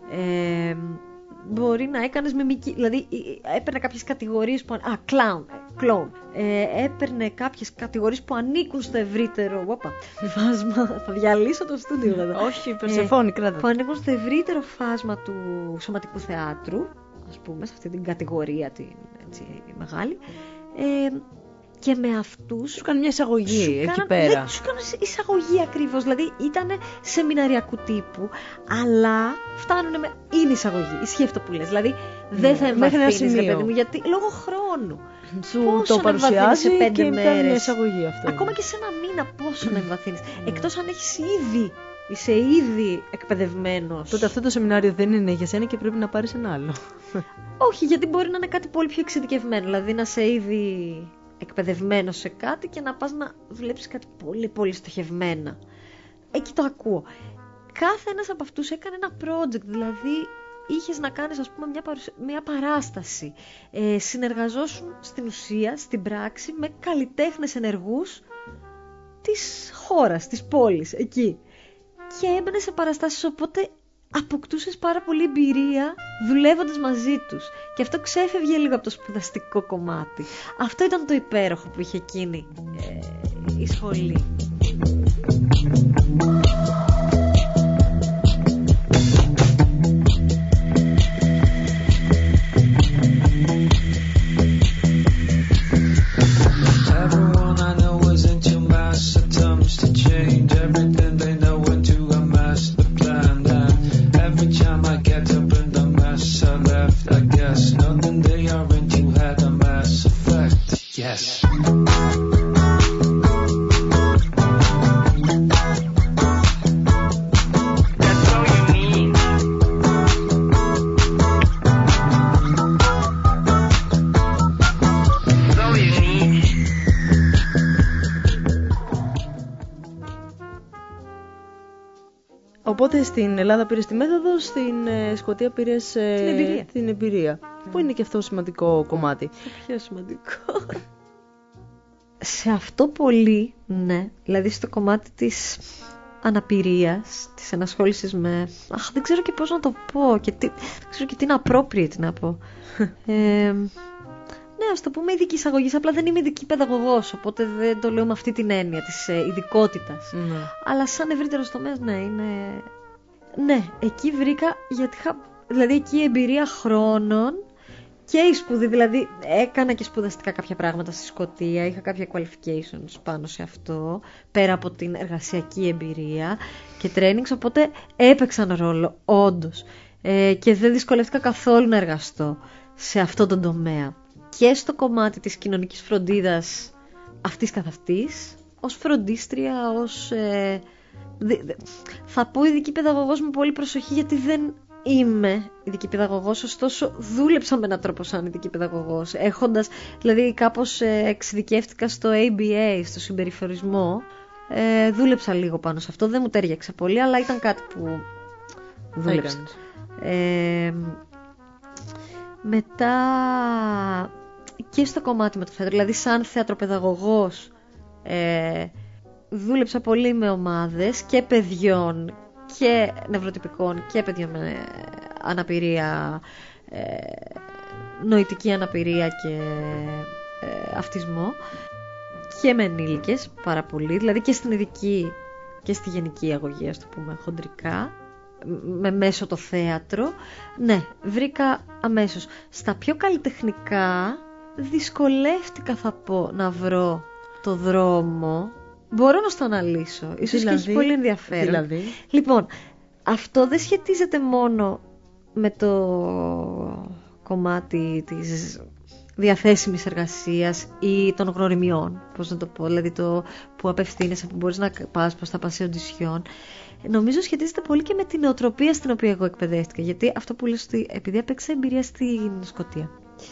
Μπορεί να έκανες μιμική, δηλαδή έπαιρνε κάποιες κατηγορίες που... κλόουν. Έπαιρνε κάποιες κατηγορίες που ανήκουν στο ευρύτερο φάσμα. Θα διαλύσω το στούντιο εδώ. Όχι, Περσεφόνη, κράτα. Που ανήκουν στο ευρύτερο φάσμα του σωματικού θεάτρου, ας πούμε, σε αυτή την κατηγορία έτσι, μεγάλη. Και με αυτούς σου κάνουν μια εισαγωγή εκεί πέρα. Δεν σου κάνουν εισαγωγή ακριβώς. Δηλαδή ήταν σεμιναριακού τύπου, αλλά είναι εισαγωγή. Ισχύει αυτό που λες. Δηλαδή δεν θα εμβαθύνεις, ρε παιδί μου, γιατί λόγω χρόνου. Σου το παρουσιάζει σε 5 και μέρες. μια εισαγωγή αυτό. Ακόμα και σε 1 μήνα πόσο να εμβαθύνεις. Εκτός αν είσαι ήδη εκπαιδευμένος. Τότε αυτό το σεμινάριο δεν είναι για σένα και πρέπει να πάρεις ένα άλλο. Όχι, γιατί μπορεί να είναι κάτι πολύ πιο εξειδικευμένο. Δηλαδή να είσαι ήδη εκπαιδευμένο σε κάτι και να πας να δουλέψεις κάτι πολύ πολύ στοχευμένα. Εκεί το ακούω. Κάθε ένας από αυτούς έκανε ένα project, δηλαδή είχες να κάνεις, ας πούμε, μια παράσταση. Συνεργαζόσουν στην ουσία, στην πράξη, με καλλιτέχνες ενεργούς της χώρας, της πόλης, εκεί. Και έμπαινε σε παραστάσεις, οπότε αποκτούσες πάρα πολύ εμπειρία δουλεύοντας μαζί τους. Και αυτό ξέφευγε λίγο από το σπουδαστικό κομμάτι. Αυτό ήταν το υπέροχο που είχε εκείνη η σχολή. current, you had a mass effect. Yes. Οπότε στην Ελλάδα πήρες τη μέθοδο, στην Σκωτία πήρες την εμπειρία. Που είναι και αυτό σημαντικό κομμάτι. Το πιο σημαντικό. Σε αυτό πολύ, ναι. Δηλαδή στο κομμάτι της αναπηρίας, της ενασχόλησης με... δεν ξέρω και πώς να το πω. Και δεν ξέρω και τι είναι appropriate να πω. Ναι, ας το πούμε ειδική εισαγωγής. Απλά δεν είμαι ειδική παιδαγωγός, οπότε δεν το λέω με αυτή την έννοια της ειδικότητας. Ναι. Αλλά σαν ευρύτερος τομέας, ναι, είναι... Ναι, εκεί βρήκα, γιατί δηλαδή εκεί η εμπειρία χρόνων και η σπουδή, δηλαδή έκανα και σπουδαστικά κάποια πράγματα στη Σκωτία, είχα κάποια qualifications πάνω σε αυτό, πέρα από την εργασιακή εμπειρία και trainings, οπότε έπαιξαν ρόλο, όντως. Και δεν δυσκολεύτηκα καθόλου να εργαστώ σε αυτό τον τομέα. Και στο κομμάτι της κοινωνικής φροντίδας αυτής καθ' αυτής, ως φροντίστρια, ως... θα πω ειδική παιδαγωγός με πολύ προσοχή, γιατί δεν είμαι ειδική παιδαγωγός, ωστόσο δούλεψα με έναν τρόπο σαν ειδική παιδαγωγός, έχοντας, δηλαδή κάπως εξειδικεύτηκα στο ABA, στο συμπεριφορισμό, δούλεψα λίγο πάνω σε αυτό, δεν μου τέριαξε πολύ, αλλά ήταν κάτι που δούλεψα. Μετά και στο κομμάτι με το θέατρο, δηλαδή σαν θεατροπαιδαγωγός, δούλεψα πολύ με ομάδες και παιδιών και νευροτυπικών και παιδιών με αναπηρία, νοητική αναπηρία και αυτισμό, και με ενήλικες πάρα πολύ, δηλαδή και στην ειδική και στη γενική αγωγή, ας το πούμε χοντρικά, με μέσω το θέατρο. Ναι, βρήκα αμέσως. Στα πιο καλλιτεχνικά δυσκολεύτηκα, θα πω, να βρω το δρόμο. Μπορώ να στο αναλύσω. Ίσως δηλαδή, και έχει πολύ ενδιαφέρον. Δηλαδή. Λοιπόν, αυτό δεν σχετίζεται μόνο με το κομμάτι της διαθέσιμης εργασίας ή των γνωριμιών, πώς να το πω, δηλαδή το που απευθύνεσαι, που μπορείς να πας προς τα πας σε οντισιόν. Νομίζω σχετίζεται πολύ και με την νοοτροπία στην οποία εγώ εκπαιδεύτηκα. Γιατί αυτό που λες, επειδή έπαιξα εμπειρία στην Σκωτία.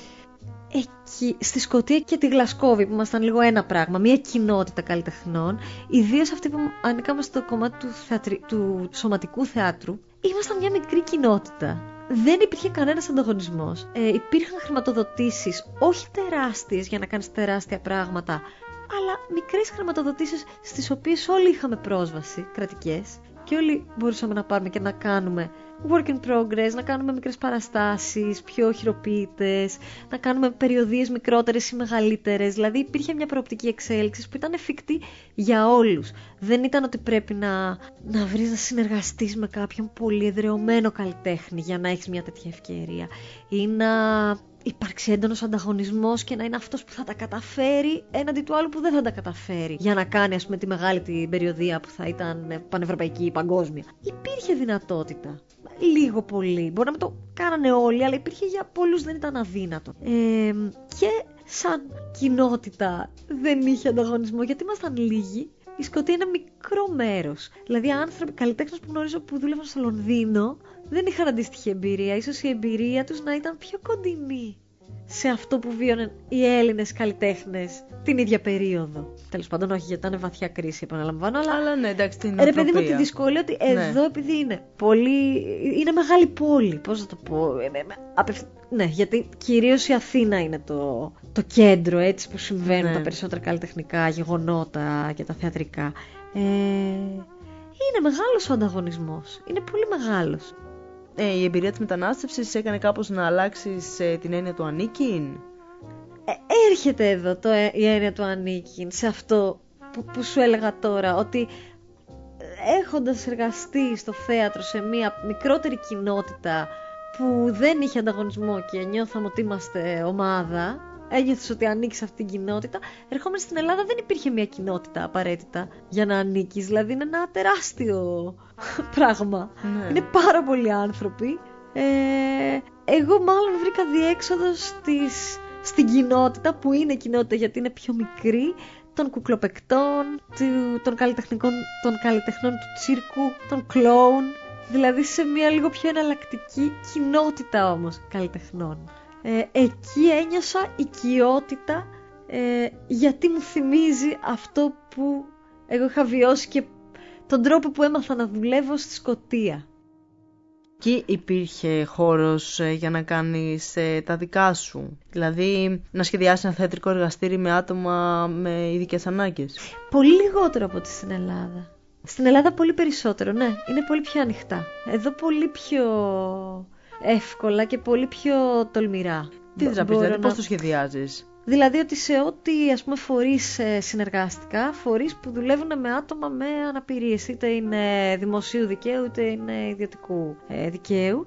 Εκεί, στη Σκωτία και τη Γλασκόβη, που ήμασταν λίγο ένα πράγμα, μια κοινότητα καλλιτεχνών, ιδίως αυτοί που ανήκαμε στο κομμάτι του σωματικού θεάτρου, ήμασταν μια μικρή κοινότητα. Δεν υπήρχε κανένας ανταγωνισμός. Υπήρχαν χρηματοδοτήσεις, όχι τεράστιες για να κάνεις τεράστια πράγματα, αλλά μικρές χρηματοδοτήσεις στις οποίες όλοι είχαμε πρόσβαση, κρατικές, και όλοι μπορούσαμε να πάρουμε και να κάνουμε work in progress, να κάνουμε μικρές παραστάσεις, πιο χειροποίητες, να κάνουμε περιοδίες μικρότερες ή μεγαλύτερες. Δηλαδή υπήρχε μια προοπτική εξέλιξη που ήταν εφικτή για όλους. Δεν ήταν ότι πρέπει να βρεις να συνεργαστείς με κάποιον πολύ εδραιωμένο καλλιτέχνη για να έχεις μια τέτοια ευκαιρία, ή να υπάρξει έντονος ανταγωνισμός και να είναι αυτός που θα τα καταφέρει έναντι του άλλου που δεν θα τα καταφέρει, για να κάνει, ας πούμε, τη μεγάλη την περιοδία που θα ήταν πανευρωπαϊκή ή παγκόσμια. Υπήρχε δυνατότητα. Λίγο πολύ. Μπορεί να μην το κάνανε όλοι, αλλά υπήρχε για πολλούς, δεν ήταν αδύνατο. Και σαν κοινότητα δεν είχε ανταγωνισμό, γιατί ήμασταν λίγοι. Η Σκωτία είναι μικρό μέρος. Δηλαδή, άνθρωποι, καλλιτέχνες που γνωρίζω που δούλευαν στο Λονδίνο, δεν είχαν αντίστοιχη εμπειρία. Ίσως η εμπειρία τους να ήταν πιο κοντινή σε αυτό που βίωναν οι Έλληνες καλλιτέχνες την ίδια περίοδο. Τέλος πάντων, όχι, γιατί ήταν βαθιά κρίση, επαναλαμβάνω. Αλλά ναι, εντάξει, την ρε παιδί μου, τη δυσκολία ότι εδώ, επειδή είναι είναι μεγάλη πόλη. Πώς να το πω. Ναι, γιατί κυρίως η Αθήνα είναι το κέντρο, έτσι, που συμβαίνουν τα περισσότερα καλλιτεχνικά γεγονότα και τα θεατρικά. Είναι μεγάλος ο ανταγωνισμός. Είναι πολύ μεγάλος. Η εμπειρία της μετανάστευσης έκανε κάπως να αλλάξεις την έννοια του ανήκειν? Έρχεται εδώ η έννοια του ανήκειν σε αυτό που σου έλεγα τώρα, ότι έχοντας εργαστεί στο θέατρο σε μια μικρότερη κοινότητα που δεν είχε ανταγωνισμό και νιώθαμε ότι είμαστε ομάδα, ένιωθες ότι ανήκεις σε αυτήν την κοινότητα. Ερχόμενοι στην Ελλάδα δεν υπήρχε μια κοινότητα απαραίτητα για να ανήκεις. Δηλαδή είναι ένα τεράστιο πράγμα. Ναι. Είναι πάρα πολλοί άνθρωποι Εγώ μάλλον βρήκα διέξοδο στην κοινότητα, που είναι κοινότητα γιατί είναι πιο μικρή, των κουκλοπαικτών, των καλλιτεχνών του τσίρκου, των κλόουν. Δηλαδή σε μια λίγο πιο εναλλακτική κοινότητα όμως καλλιτεχνών. Εκεί ένιωσα οικειότητα, γιατί μου θυμίζει αυτό που εγώ είχα βιώσει και τον τρόπο που έμαθα να δουλεύω στη Σκωτία. Εκεί υπήρχε χώρος για να κάνεις τα δικά σου, δηλαδή να σχεδιάσεις ένα θεατρικό εργαστήρι με άτομα με ειδικές ανάγκες? Πολύ λιγότερο από ό,τι στην Ελλάδα. Στην Ελλάδα πολύ περισσότερο, ναι, είναι πολύ πιο ανοιχτά. Εδώ πολύ πιο εύκολα και πολύ πιο τολμηρά. Τι θες να πεις, δηλαδή πώς το σχεδιάζεις? Δηλαδή ότι σε ό,τι ας πούμε φορείς συνεργάστηκα, φορείς που δουλεύουν με άτομα με αναπηρίες, είτε είναι δημοσίου δικαίου είτε είναι ιδιωτικού δικαίου,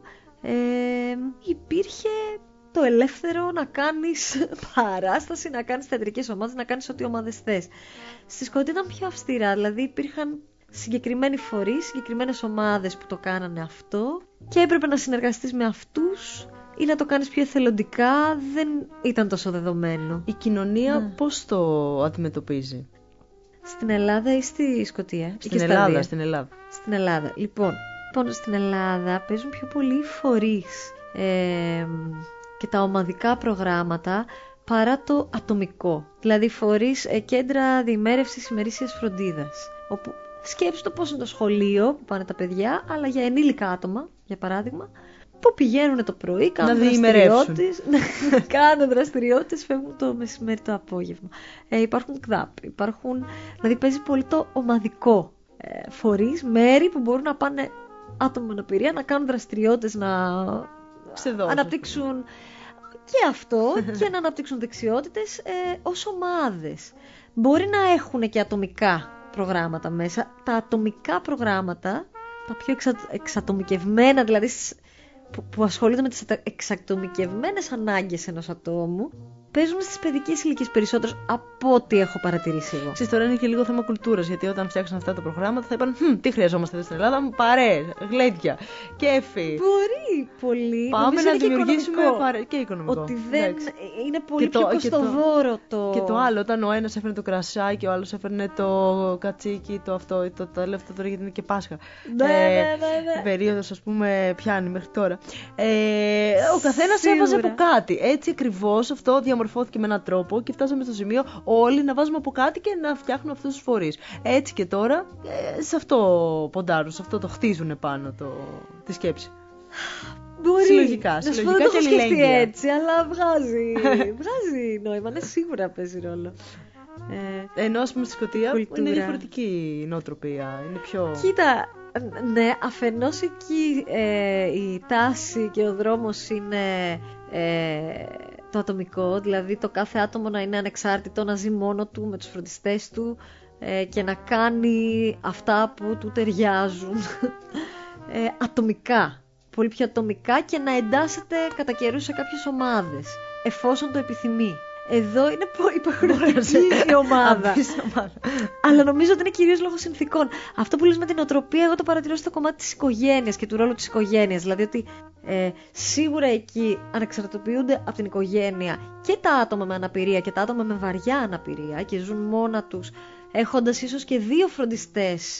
υπήρχε το ελεύθερο να κάνεις παράσταση, να κάνεις θεατρικές ομάδες, να κάνεις ό,τι ομάδες θες. Στη Σκωτία ήταν πιο αυστηρά, δηλαδή υπήρχαν συγκεκριμένοι φορείς, συγκεκριμένες ομάδες που το κάνανε αυτό και έπρεπε να συνεργαστείς με αυτούς ή να το κάνεις πιο εθελοντικά, δεν ήταν τόσο δεδομένο. Η κοινωνία πώς το αντιμετωπίζει? Στην Ελλάδα ή στη Σκωτία? Στην Ελλάδα. Στην Ελλάδα. Λοιπόν, στην Ελλάδα παίζουν πιο πολλοί φορείς και τα ομαδικά προγράμματα παρά το ατομικό. Δηλαδή φορείς, κέντρα διημέρευσης ημερήσιας φροντίδας, όπου σκέψου το πώς είναι το σχολείο που πάνε τα παιδιά, αλλά για ενήλικα άτομα, για παράδειγμα, που πηγαίνουν το πρωί, κάνουν δραστηριότητες, φεύγουν το μεσημέρι, το απόγευμα. Υπάρχουν ΚΔΑΠ, δηλαδή παίζει πολύ το ομαδικό. Φορείς, μέρη που μπορούν να πάνε άτομα με αναπηρία, να κάνουν δραστηριότητες, να αναπτύξουν και αυτό και να αναπτύξουν δεξιότητες ως ομάδες. Μπορεί να έχουν και ατομικά προγράμματα μέσα. Τα ατομικά προγράμματα, τα πιο εξατομικευμένα, δηλαδή που ασχολούνται με τις εξατομικευμένες ανάγκες ενός ατόμου, παίζουν στις παιδικές ηλικίες περισσότερο από ό,τι έχω παρατηρήσει εγώ. Τώρα είναι και λίγο θέμα κουλτούρας, γιατί όταν φτιάξαν αυτά τα προγράμματα θα είπαν τι χρειαζόμαστε εδώ στην Ελλάδα, παρέες, γλέντια, κέφι. Μπορεί πολύ. Πάμε να δημιουργήσουμε και οικονομικό. Ότι δεν είναι πολύ πιο κοστοβόρο το. Και το άλλο, όταν ο ένας έφερνε το κρασάκι, ο άλλος έφερνε το κατσίκι, το αυτό, το λέω αυτό τώρα γιατί είναι και Πάσχα. Ναι. Περίοδος, ας πούμε, πιάνει μέχρι τώρα. Ο καθένας έβαζε από κάτι. Έτσι ακριβώς αυτό διαμορφώθηκε με έναν τρόπο και φτάσαμε στο σημείο όλοι να βάζουμε από κάτι και να φτιάχνουμε αυτούς τους φορείς. Έτσι και τώρα σε αυτό ποντάρουν, σε αυτό το χτίζουν πάνω τη σκέψη. Μπορεί. Συλλογικά δεν το έχω σκεφτεί έτσι, αλλά βγάζει νόημα. Ναι, σίγουρα παίζει ρόλο. Ενώ ας πούμε στη Σκωτία είναι διαφορετική νοοτροπία. Είναι πιο... Κοίτα, ναι, αφενός εκεί η τάση και ο δρόμος είναι το ατομικό, δηλαδή το κάθε άτομο να είναι ανεξάρτητο, να ζει μόνο του με τους φροντιστές του και να κάνει αυτά που του ταιριάζουν ατομικά, πολύ πιο ατομικά, και να εντάσσεται κατά καιρούς σε κάποιες ομάδες εφόσον το επιθυμεί. Εδώ είναι υποχρεωτική η ομάδα. Αλλά νομίζω ότι είναι κυρίως λόγω συνθηκών. Αυτό που λες με την οτροπία, εγώ το παρατηρώ στο κομμάτι της οικογένειας και του ρόλου της οικογένειας. Δηλαδή ότι σίγουρα εκεί ανεξαρτοποιούνται από την οικογένεια και τα άτομα με αναπηρία και τα άτομα με βαριά αναπηρία και ζουν μόνα τους, έχοντας ίσως και 2 φροντιστές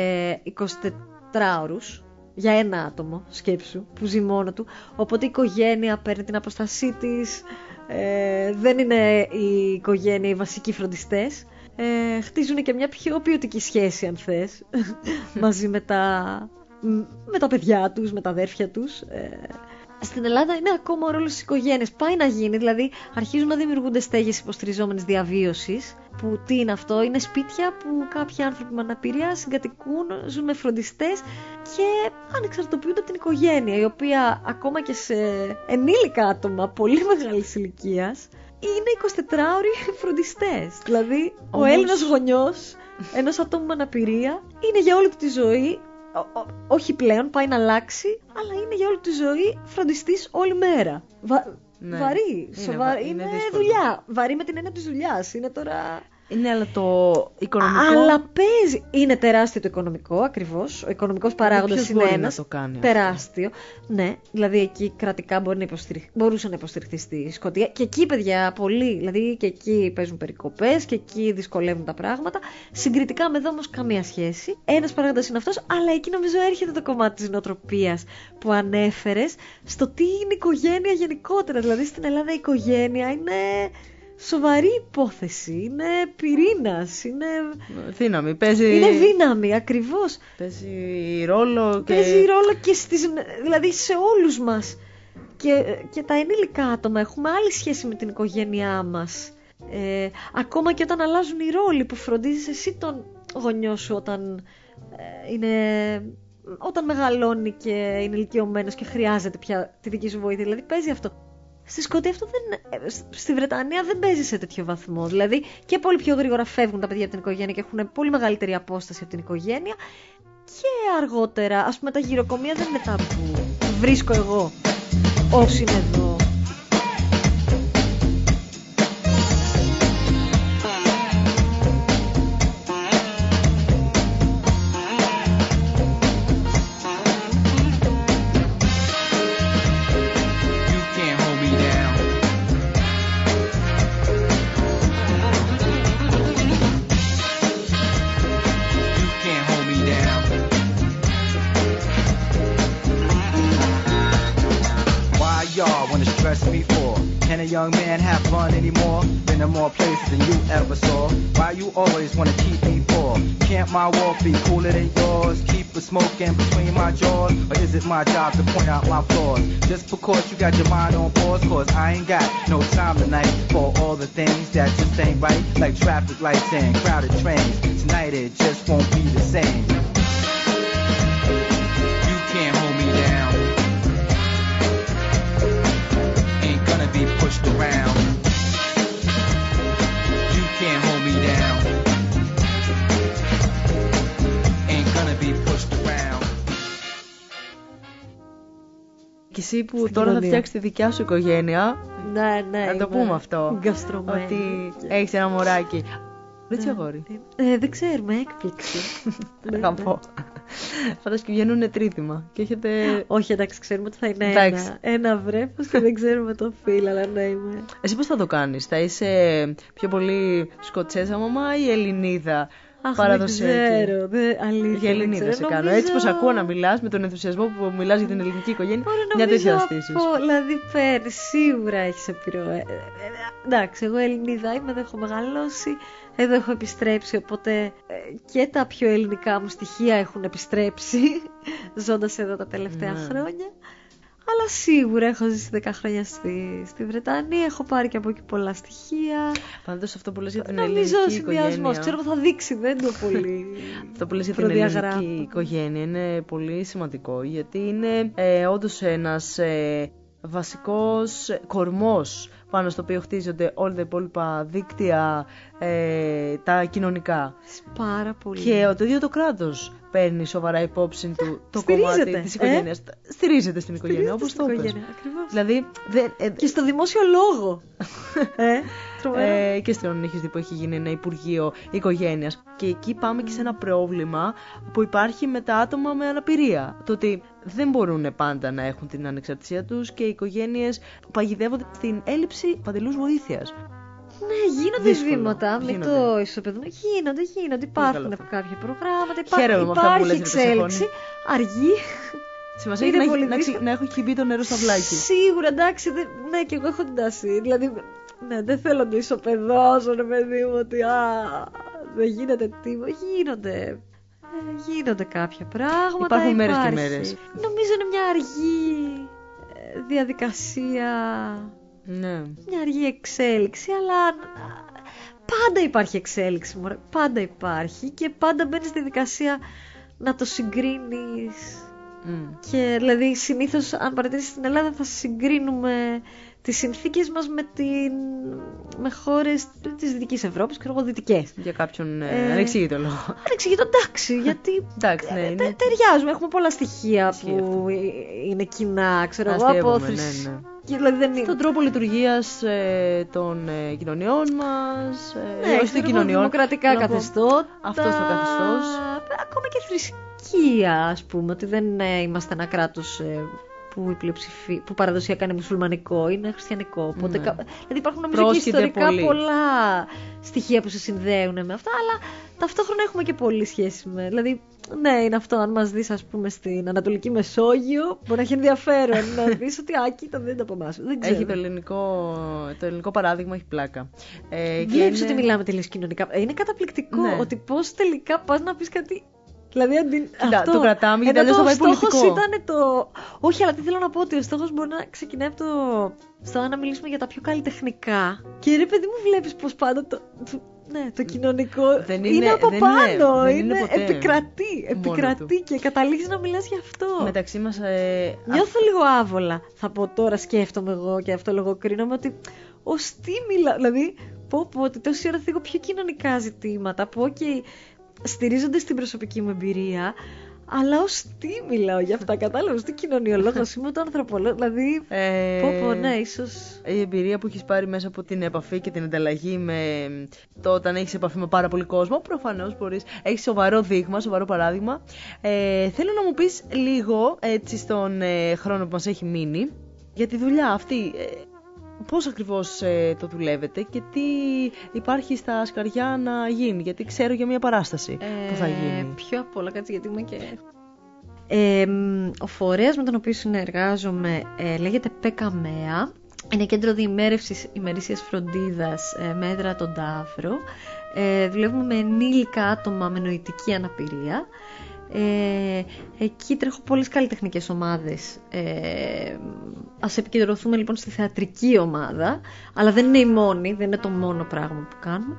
24 ώρους για ένα άτομο, σκέψου, που ζει μόνο του. Οπότε η οικογένεια παίρνει την αποστασή της. Δεν είναι η οικογένεια οι βασικοί φροντιστές. Χτίζουν και μια πιο ποιοτική σχέση, αν θες, μαζί με τα παιδιά τους, με τα αδέρφια τους. Στην Ελλάδα είναι ακόμα ο ρόλος της οικογένειας. Πάει να γίνει, δηλαδή αρχίζουν να δημιουργούνται στέγες υποστηριζόμενης διαβίωσης. Που τι είναι αυτό? Είναι σπίτια που κάποιοι άνθρωποι με αναπηρία συγκατοικούν, ζουν με φροντιστές και ανεξαρτοποιούνται από την οικογένεια, η οποία ακόμα και σε ενήλικα άτομα πολύ μεγάλης ηλικίας είναι 24ωροι φροντιστές. Δηλαδή ο Έλληνας γονιός ενός ατόμου με αναπηρία είναι για όλη του τη ζωή, όχι πλέον, πάει να αλλάξει, αλλά είναι για όλη τη ζωή φροντιστής όλη μέρα. Ναι, βαρύ, είναι δουλειά. Βαρύ με την έννοια της δουλειάς. Είναι τώρα... Ναι, αλλά το οικονομικό. Αλλά παίζει. Είναι τεράστιο το οικονομικό, ακριβώς. Ο οικονομικός παράγοντας είναι ένας τεράστιο. Ναι, δηλαδή εκεί κρατικά μπορούσε να υποστηριχθεί στη Σκωτία. Και εκεί, παιδιά, πολύ. Δηλαδή και εκεί παίζουν περικοπές και εκεί δυσκολεύουν τα πράγματα. Συγκριτικά με εδώ όμως καμία σχέση. Ένας παράγοντας είναι αυτός, αλλά εκεί νομίζω έρχεται το κομμάτι της νοοτροπίας που ανέφερες στο τι είναι οικογένεια γενικότερα. Δηλαδή στην Ελλάδα η οικογένεια είναι σοβαρή υπόθεση, είναι πυρήνας, είναι δύναμη, παίζει. Είναι δύναμη, ακριβώς. Παίζει ρόλο και δηλαδή σε όλους μας. Και τα ενήλικα άτομα έχουμε άλλη σχέση με την οικογένειά μας. Ακόμα και όταν αλλάζουν οι ρόλοι που φροντίζεις εσύ τον γονιό σου όταν μεγαλώνει και είναι ηλικιωμένος και χρειάζεται πια τη δική σου βοήθεια. Δηλαδή παίζει αυτό. Στη Σκωτία στη Βρετανία δεν παίζει σε τέτοιο βαθμό. Δηλαδή και πολύ πιο γρήγορα φεύγουν τα παιδιά από την οικογένεια και έχουν πολύ μεγαλύτερη απόσταση από την οικογένεια. Και αργότερα, ας πούμε, τα γυροκομεία δεν είναι τα που βρίσκω εγώ όσοι είναι εδώ. Young man have fun anymore? Been in more places than you ever saw. Why you always wanna keep me poor? Can't my walk be cooler than yours? Keep the smoking between my jaws? Or is it my job to point out my flaws? Just because you got your mind on pause? Cause I ain't got no time tonight for all the things that just ain't right. Like traffic lights and crowded trains. Tonight it just won't be the same. You can't hold me down. Ain't gonna be pushed around. You can't hold me down. Ain't gonna be pushed around. Και εσύ που τώρα θα φτιάξεις τη δικιά σου οικογένεια. Ναι, να το πούμε αυτό. Ότι έχεις ένα μωράκι. Έτσι αγόρι. Δεν ξέρουμε, έκπληξη. Αγαπώ. Φαντάζομαι και βγαίνουν τρίτημα. Και έχετε... Όχι, εντάξει, ξέρουμε ότι θα είναι ένα βρέφος και δεν ξέρουμε το φύλλο, αλλά να είμαι. Εσύ πώς θα το κάνεις? Θα είσαι πιο πολύ Σκοτσέζα μαμά ή Ελληνίδα? Παραδοσιακή. Δεν ξέρω, αλήθεια. Για Ελληνίδα σε κάνω. Έτσι πως ακούω να μιλάς με τον ενθουσιασμό που μιλάς για την ελληνική οικογένεια. Μια τέτοια αισθήση. Δηλαδή σίγουρα έχεις επιρροή. Εντάξει, εγώ Ελληνίδα είμαι, δεν έχω μεγαλώσει. Εδώ έχω επιστρέψει, οπότε και τα πιο ελληνικά μου στοιχεία έχουν επιστρέψει ζώντας εδώ τα τελευταία χρόνια. Αλλά σίγουρα έχω ζήσει 10 χρόνια στη Βρετανία, έχω πάρει και από εκεί πολλά στοιχεία. Πάντως αυτό που λες για την ελληνική οικογένεια. Ξέρω που θα δείξει, δεν το πολύ. Αυτό που λες για την ελληνική οικογένεια είναι πολύ σημαντικό, γιατί είναι όντως ένας βασικός κορμός πάνω στο οποίο χτίζονται όλα τα υπόλοιπα δίκτυα, τα κοινωνικά. Πάρα πολύ. Και το ίδιο το κράτος παίρνει σοβαρά υπόψη του το κομμάτι της οικογένειας. Στηρίζεται στην οικογένεια, όπως το είπες. Δηλαδή, και στο δημόσιο λόγο. Και στην έχεις δει που έχει γίνει ένα Υπουργείο Οικογένειας. Και εκεί πάμε και σε ένα πρόβλημα που υπάρχει με τα άτομα με αναπηρία. Το ότι δεν μπορούν πάντα να έχουν την ανεξαρτησία τους και οι οικογένειες παγιδεύονται στην έλλειψη παντελούς βοήθειας. Ναι, γίνονται βήματα, μην το ισοπεδούμε. Γίνονται. Υπάρχουν κάποια προγράμματα, υπάρχει εξέλιξη. Αργή. Σημασία έχει να έχει μπει το νερό στα βλάκια. Σίγουρα, εντάξει. Ναι, και εγώ έχω την τάση. Δηλαδή, ναι, δεν θέλω να το ισοπεδώσω, ρε παιδί μου, ότι δεν γίνεται τίποτα. Γίνονται κάποια πράγματα. Υπάρχουν μέρες και μέρες. Νομίζω είναι μια αργή διαδικασία. Ναι. Μια αργή εξέλιξη, αλλά πάντα υπάρχει εξέλιξη, πάντα υπάρχει και πάντα μπαίνεις στη δικασία να το συγκρίνεις. Και δηλαδή συνήθως αν παρατηρήσεις στην Ελλάδα θα συγκρίνουμε τις συνθήκες μας με χώρες της Δυτικής Ευρώπης, ξέρω εγώ, δυτικές. Για κάποιον ανεξήγητο λόγο. Ανεξήγητο, εντάξει, γιατί ταιριάζουμε, έχουμε πολλά στοιχεία που είναι κοινά, ξέρω εγώ, από Δηλαδή στον τρόπο λειτουργίας των κοινωνιών μας, όχι των κοινωνιών. Δημοκρατικά καθεστώτα. Αυτός το καθεστώς. Ακόμα και θρησκεία, ας πούμε, ότι δεν είμαστε ένα κράτος που παραδοσιακά είναι μουσουλμανικό, είναι χριστιανικό. Οπότε, δηλαδή υπάρχουν νομίζω και ιστορικά πολλά στοιχεία που σε συνδέουν με αυτά, αλλά ταυτόχρονα έχουμε και πολλή σχέση με. Δηλαδή, ναι, είναι αυτό. Αν μας δεις, ας πούμε, στην Ανατολική Μεσόγειο, μπορεί να έχει ενδιαφέρον να δεις ότι κοίτα, δεν είναι από εμάς. Έχει το ελληνικό παράδειγμα, έχει πλάκα. Βλέπεις ότι μιλάμε τελείως κοινωνικά. Είναι καταπληκτικό ότι πώς τελικά πας να πεις κάτι. Δηλαδή, το κρατάμε γιατί αλλιώς θα πάει πολιτικό. Ο στόχος ήταν το. Όχι, αλλά τι θέλω να πω, ότι ο στόχος μπορεί να ξεκινάει από το. Στο να μιλήσουμε για τα πιο καλλιτεχνικά. Και ρε παιδί μου, βλέπεις πως πάντα το κοινωνικό είναι από πάνω. Είναι επικρατεί και καταλήγεις να μιλάς γι' αυτό. Μεταξύ μας. Νιώθω λίγο άβολα. Θα πω τώρα, σκέφτομαι εγώ και αυτό λογοκρίνομαι ότι. Ως τι μιλάω. Δηλαδή, πω ότι τόση ώρα θίγω πιο κοινωνικά ζητήματα που, στηρίζονται στην προσωπική μου εμπειρία, αλλά ως τι μιλάω για αυτά, κατάλαβες, τι κοινωνιολόγος είμαι, το ανθρωπολόγος, δηλαδή, ναι, ίσως. Η εμπειρία που έχεις πάρει μέσα από την επαφή και την ανταλλαγή με το όταν έχεις επαφή με πάρα πολύ κόσμο, προφανώς μπορείς, έχεις σοβαρό δείγμα, σοβαρό παράδειγμα. Θέλω να μου πεις λίγο, έτσι, στον χρόνο που μας έχει μείνει, για τη δουλειά αυτή. Πώς ακριβώς το δουλεύετε και τι υπάρχει στα σκαριά να γίνει, γιατί ξέρω για μια παράσταση που θα γίνει. Πιο απ' όλα, κάτσε, γιατί είμαι και. Ο φορέας με τον οποίο συνεργάζομαι λέγεται ΠΚΜΕΑ. Είναι κέντρο διημέρευσης ημερήσιας φροντίδας με έδρα τον Ταύρο. Δουλεύουμε με ενήλικα άτομα με νοητική αναπηρία. Εκεί τρέχω πολλές καλλιτεχνικές ομάδες. Ας επικεντρωθούμε λοιπόν στη θεατρική ομάδα, αλλά δεν είναι η μόνη, δεν είναι το μόνο πράγμα που κάνουμε.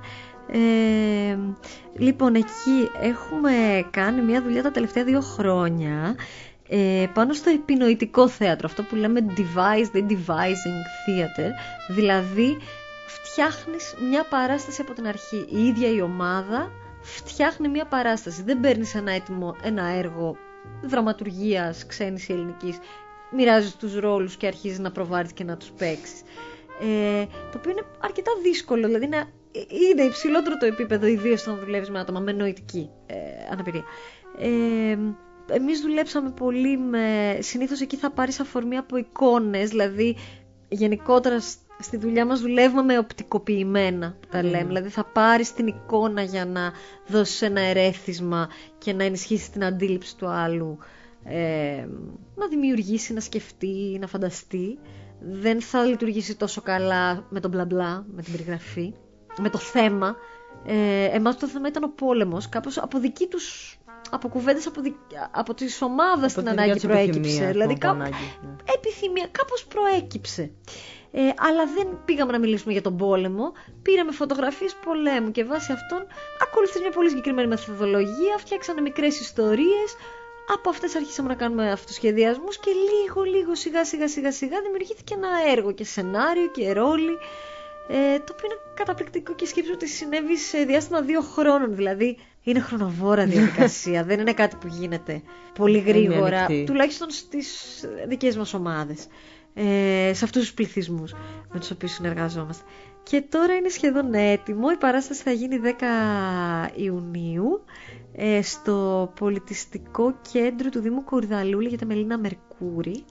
Λοιπόν, εκεί έχουμε κάνει μια δουλειά τα τελευταία 2 χρόνια πάνω στο επινοητικό θέατρο, αυτό που λέμε devised and devising theater, δηλαδή φτιάχνεις μια παράσταση από την αρχή. Η ίδια η ομάδα φτιάχνει μια παράσταση. Δεν παίρνεις ένα έργο δραματουργίας ξένης ή ελληνικής, μοιράζεις τους ρόλους και αρχίζεις να προβάρεις και να τους παίξεις. Το οποίο είναι αρκετά δύσκολο, δηλαδή είναι υψηλότερο το επίπεδο, ιδίως όταν δουλεύεις με άτομα με νοητική αναπηρία. Εμείς δουλέψαμε πολύ συνήθως εκεί θα πάρεις αφορμή από εικόνες, δηλαδή γενικότερα στη δουλειά μας δουλεύουμε με οπτικοποιημένα, τα λέμε. Δηλαδή θα πάρεις την εικόνα για να δώσεις ένα ερέθισμα και να ενισχύσεις την αντίληψη του άλλου, να δημιουργήσει, να σκεφτεί, να φανταστεί. Δεν θα λειτουργήσει τόσο καλά με τον μπλα μπλα, με την περιγραφή, με το θέμα. Εμάς το θέμα ήταν ο πόλεμος, κάπως από δική τους, από κουβέντες από τις ομάδες στην ανάγκη προέκυψε. Δηλαδή επιθυμία, κάπως προέκυψε. Αλλά δεν πήγαμε να μιλήσουμε για τον πόλεμο. Πήραμε φωτογραφίες πολέμου και βάσει αυτών ακολουθείς μια πολύ συγκεκριμένη μεθοδολογία. Φτιάξανε μικρές ιστορίες. Από αυτές αρχίσαμε να κάνουμε αυτοσχεδιασμούς και λίγο σιγά δημιουργήθηκε ένα έργο και σενάριο και ρόλοι, το οποίο είναι καταπληκτικό και σκέψου ότι συνέβη σε διάστημα 2 χρόνων. Δηλαδή είναι χρονοβόρα διαδικασία. Δεν είναι κάτι που γίνεται πολύ γρήγορα, τουλάχιστον στις δικές μας ομάδες, σε αυτούς τους πληθυσμούς με τους οποίους συνεργαζόμαστε. Και τώρα είναι σχεδόν έτοιμο. Η παράσταση θα γίνει 10 Ιουνίου στο πολιτιστικό κέντρο του Δήμου Κουρδαλού, λέγεται Μελίνα Μερκούρη.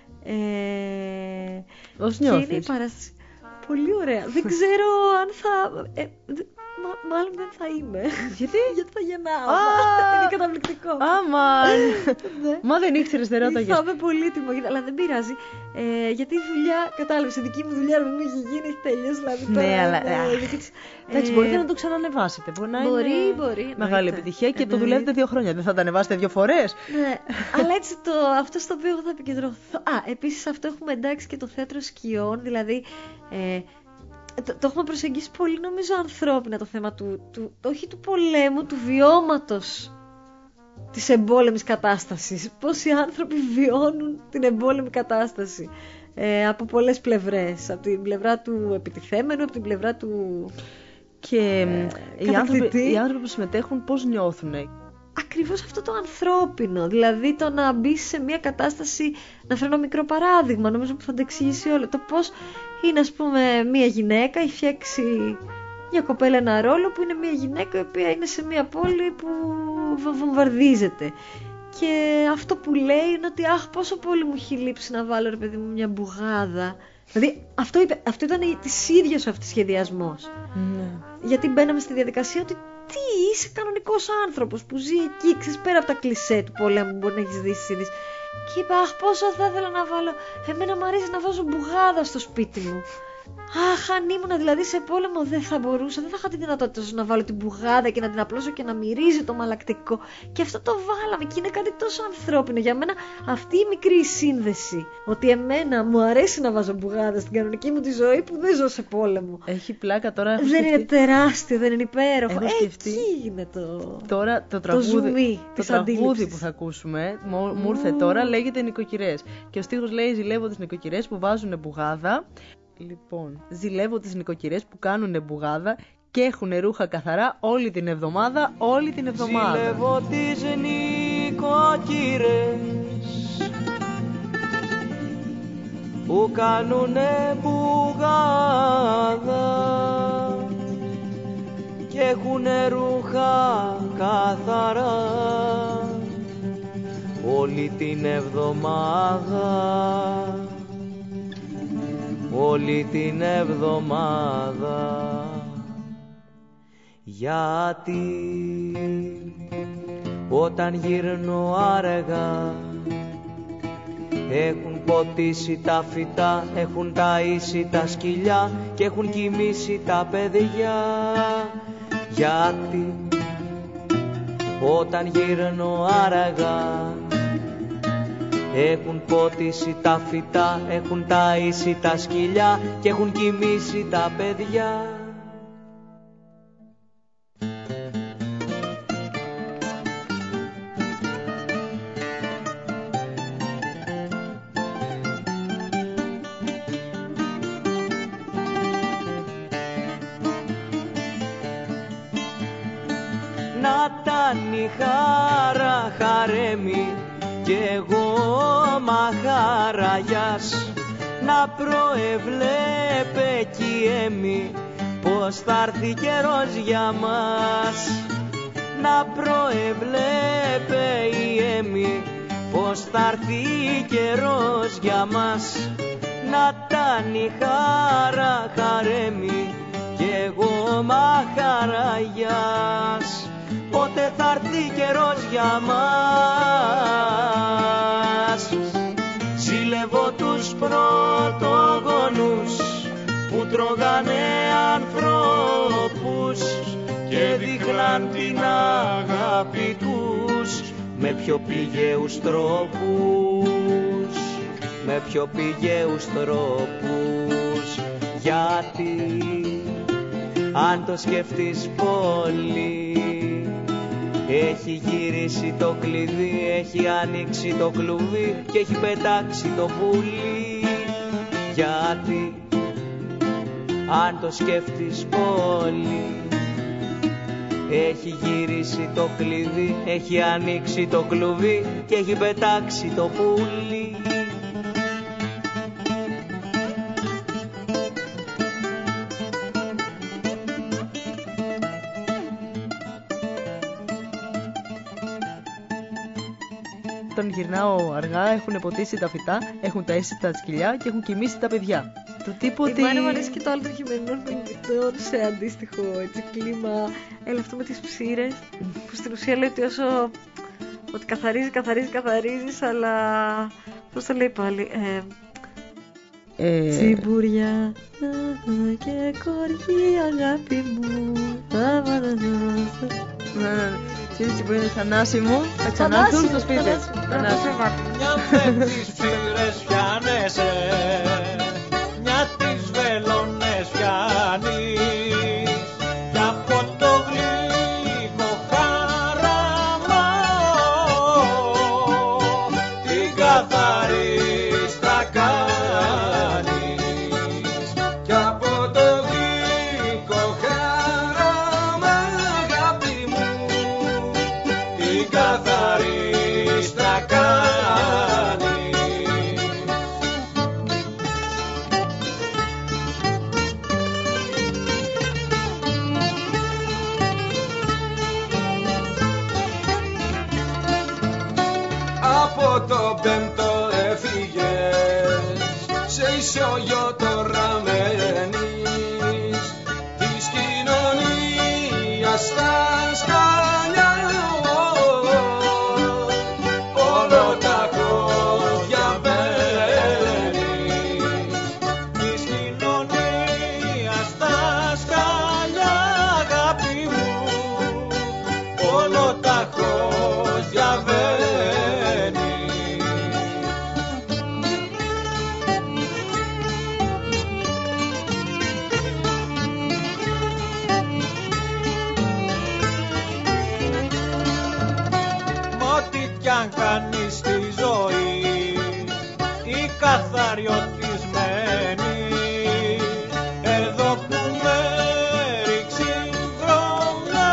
Πώς νιώθεις? Και είναι η παράσταση πολύ ωραία. Δεν ξέρω αν θα... μάλλον δεν θα είμαι. Γιατί? Γιατί θα γεννάω. Είναι καταπληκτικό. Αμάν. Μα δεν ήξερες, δεν ρώταγες. Θα είμαι πολύτιμο, αλλά δεν πειράζει. Γιατί η δουλειά, κατάλαβες, η δική μου δουλειά δεν μου είχε γίνει, έχει τελειώσει. Ναι, αλλά. Εντάξει, μπορείτε να το ξανανεβάσετε. Μπορεί. Μεγάλη επιτυχία και το δουλεύετε 2 χρόνια. Δεν θα τα ανεβάσετε 2 φορές. Ναι, αλλά έτσι αυτό στο οποίο εγώ θα επικεντρωθώ. Επίσης αυτό έχουμε εντάξει και το θέατρο σκιών, δηλαδή. Το έχουμε προσεγγίσει πολύ, νομίζω, ανθρώπινα το θέμα όχι του πολέμου, του βιώματος της εμπόλεμης κατάστασης. Πώς οι άνθρωποι βιώνουν την εμπόλεμη κατάσταση από πολλές πλευρές. Από την πλευρά του επιτιθέμενου, από την πλευρά του... Και οι άνθρωποι που συμμετέχουν πώς νιώθουν? ακριβώς αυτό το ανθρώπινο. Δηλαδή το να μπει σε μια κατάσταση, να φέρω ένα μικρό παράδειγμα, νομίζω που θα το εξηγήσει όλο. Το πώς είναι, ας πούμε, μια γυναίκα, έχει φτιάξει μια κοπέλα ένα ρόλο που είναι μια γυναίκα η οποία είναι σε μια πόλη που βομβαρδίζεται. Και αυτό που λέει είναι ότι αχ, πόσο πολύ μου έχει λείψει να βάλω, ρε παιδί μου, μια μπουγάδα. Δηλαδή αυτό ήταν της ίδιας ο αυτοσχεδιασμός. Γιατί μπαίναμε στη διαδικασία ότι τι είσαι κανονικός άνθρωπος που ζει εκεί, ξέρεις, πέρα από τα κλισέ του πολέμου που μπορεί να έχεις δει στις είδες. Και είπα, αχ, πόσο θα ήθελα να βάλω. Εμένα μου αρέσει να βάζω μπουγάδα στο σπίτι μου. Αχ, αν ήμουν δηλαδή σε πόλεμο, δεν θα μπορούσα, δεν θα είχα τη δυνατότητα να βάλω την μπουγάδα και να την απλώσω και να μυρίζει το μαλακτικό. Και αυτό το βάλαμε και είναι κάτι τόσο ανθρώπινο. Για μένα αυτή η μικρή σύνδεση, ότι εμένα μου αρέσει να βάζω μπουγάδα στην κανονική μου τη ζωή που δεν ζω σε πόλεμο. Έχει πλάκα τώρα. Δεν είναι τεράστιο, δεν είναι υπέροχο. Σκεφτεί. Εκεί είναι το. Τώρα το τραγούδι που θα ακούσουμε, μου ήρθε τώρα, λέγεται Νοικοκυρές. Και ο στίχος λέει: ζηλεύω τις νοικοκυρές που βάζουν μπουγάδα. Λοιπόν, ζηλεύω τις νοικοκυρές που κάνουνε μπουγάδα και έχουνε ρούχα καθαρά όλη την εβδομάδα, Ζηλεύω τις νοικοκυρές που κάνουνε μπουγάδα και έχουνε ρούχα καθαρά όλη την εβδομάδα. Όλη την εβδομάδα. Γιατί όταν γυρνώ αργά έχουν ποτίσει τα φυτά, έχουν ταΐσει τα σκυλιά και έχουν κοιμήσει τα παιδιά. Γιατί όταν γυρνώ αργά έχουν ποτίσει τα φυτά, έχουν ταΐσει τα σκυλιά και έχουν κοιμήσει τα παιδιά. Να τα νυχάρα χαρέμι κι εγώ μαχαραγιάς, να προεβλέπε κι έμι πως θα έρθει καιρός για μας. Να προεβλέπε η έμι πως θα έρθει καιρός για μας. Να τα νυχάρα χαρέμι κι εγώ μαχαραγιάς, πότε θα έρθει καιρός για μας. Ζηλεύω τους πρωτογονούς που τρώγανε ανθρώπους και δείχναν την αγάπη τους με πιο πηγαίους τρόπους, με πιο πηγαίους τρόπους. Γιατί αν το σκεφτείς πολύ, έχει γυρίσει το κλειδί, έχει ανοίξει το κλουβί και έχει πετάξει το πουλί. Γιατί αν το σκεφτείς πολύ, έχει γυρίσει το κλειδί, έχει ανοίξει το κλουβί και έχει πετάξει το πουλί. Όταν γυρνάω αργά, έχουν ποτίσει τα φυτά, έχουν ταΐσει τα σκυλιά και έχουν κοιμήσει τα παιδιά. Του τύπου ότι. Εμένα μου αρέσει και το άλλο των χειμερινών Ελληνικών σε αντίστοιχο έτσι, κλίμα. Έλα αυτό με τις ψήρες. Που στην ουσία λέει ότι όσο. Ότι καθαρίζεις, αλλά. Πώς το λέει πάλι. Τσιμπουριά και κοργή, αγάπη μου. Τσιμπουριά είναι Θανάση μου. Θα ξανάρθουν στο σπίτι. Θανάση. Μια με τις ψήρες πιάνεσαι, μια τις βελόνες πιάνεις, κι από το γλυκό χαραμά την καθαρής θα κάνεις, κι από το γλυκό χαραμά, αγάπη μου, την καθαρής πλαίσιο τώρα μένεις της κοινωνίας στα σκαλιά. Όλο τα κόδια μπαίνεις της κοινωνίας στα σκαλιά, αγάπη μου. Όλο τα κόδια μπαίνεις. Κι αν κάνεις στη ζωή η καθαριωτισμένη, εδώ που με ρίξει βρωμιά,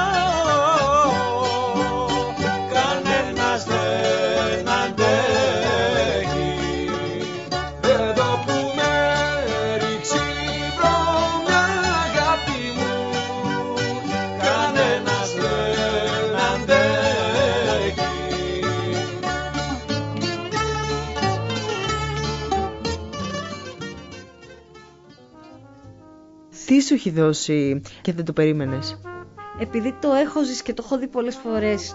κανένας δεν αντέχει. Εδώ που με ρίξει βρωμιά, αγάπη μου, κανένας δεν αντέχει. Τι σου έχει δώσει και δεν το περίμενες? Επειδή το έχω ζήσει και το έχω δει πολλές φορές,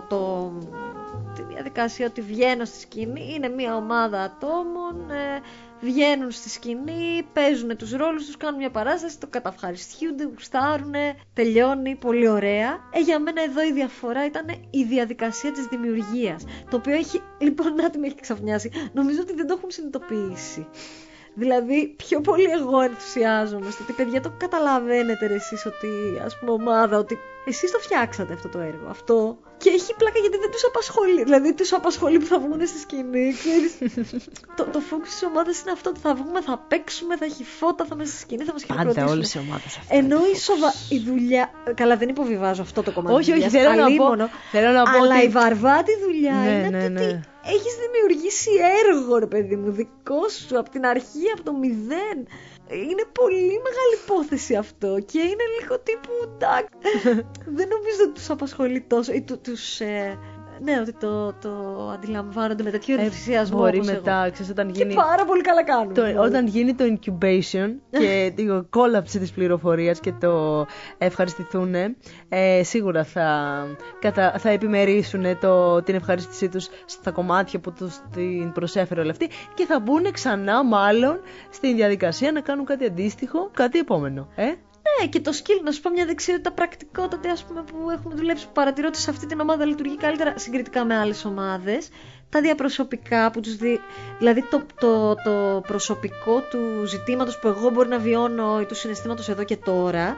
τη διαδικασία ότι βγαίνω στη σκηνή, είναι μια ομάδα ατόμων, βγαίνουν στη σκηνή, παίζουν τους ρόλους τους, κάνουν μια παράσταση, το καταυχαριστιούνται, γουστάρουν, τελειώνει, πολύ ωραία. Για μένα εδώ η διαφορά ήταν η διαδικασία της δημιουργίας, το οποίο έχει, λοιπόν, να την έχει ξαφνιάσει. Νομίζω ότι δεν το έχουν συνειδητοποιήσει. Δηλαδή, πιο πολύ εγώ ενθουσιάζομαι στο ότι, παιδιά, το καταλαβαίνετε ρε εσείς ότι, ας πούμε, ομάδα, ότι εσείς το φτιάξατε αυτό το έργο. Αυτό. Και έχει πλάκα γιατί δεν τους απασχολεί. Δηλαδή, τους απασχολεί που θα βγουν στη σκηνή. Το focus της ομάδας είναι αυτό, ότι θα βγούμε, θα παίξουμε, θα έχει φώτα, θα είμαστε στη σκηνή, θα μας χειροκροτήσουν. Πάντα όλες οι ομάδες αυτές. Ενώ η δουλειά. Καλά, δεν υποβιβάζω αυτό το κομμάτι. Όχι, θέλω να πω. Αλλά ότι... η βαρβάτη δουλειά είναι ναι. ότι έχεις δημιουργήσει έργο, ρε παιδί μου, δικό σου, από την αρχή, από το μηδέν. Είναι πολύ μεγάλη υπόθεση αυτό και είναι λίγο τύπου εντάξει. Δεν νομίζω ότι τους απασχολεί τόσο ή ναι, ότι το αντιλαμβάνονται με τέτοιο ενθουσιασμό. Μπορεί μετά, ξέρεις, όταν γίνει. Και πάρα πολύ καλά κάνουν. Όταν γίνει το incubation και την κόλαψη της πληροφορίας και το ευχαριστηθούν, σίγουρα θα επιμερίσουν την ευχαρίστησή τους στα κομμάτια που τους την προσέφερε όλα αυτή και θα μπουν ξανά, μάλλον, στην διαδικασία να κάνουν κάτι αντίστοιχο, κάτι επόμενο. Ναι, και το skill, να σου πω μια δεξιότητα πρακτικότητα, ας πούμε, που έχουμε δουλέψει, που παρατηρώ ότι σε αυτή την ομάδα λειτουργεί καλύτερα συγκριτικά με άλλες ομάδες. Τα διαπροσωπικά που τους δηλαδή το προσωπικό του ζητήματος που εγώ μπορεί να βιώνω ή του συναισθήματος εδώ και τώρα,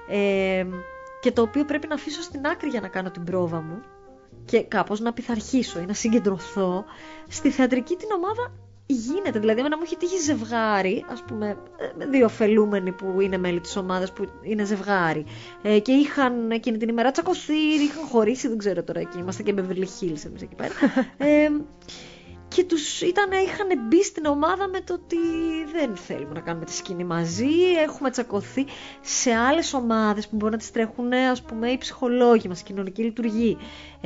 και το οποίο πρέπει να αφήσω στην άκρη για να κάνω την πρόβα μου και κάπως να πειθαρχήσω ή να συγκεντρωθώ. Στη θεατρική την ομάδα γίνεται, δηλαδή εμένα μου έχει τύχει ζευγάρι, ας πούμε, δύο ωφελούμενοι που είναι μέλη της ομάδας που είναι ζευγάρι, και είχαν εκείνη την ημέρα τσακωθεί, είχαν χωρίσει, δεν ξέρω τώρα, εκεί είμαστε και Beverly Hills εμείς εκεί πέρα, και τους είχαν μπει στην ομάδα με το ότι δεν θέλουμε να κάνουμε τη σκηνή μαζί, έχουμε τσακωθεί. Σε άλλες ομάδες που μπορεί να τις τρέχουν, ας πούμε, οι ψυχολόγοι μας, η κοινωνική λειτουργή,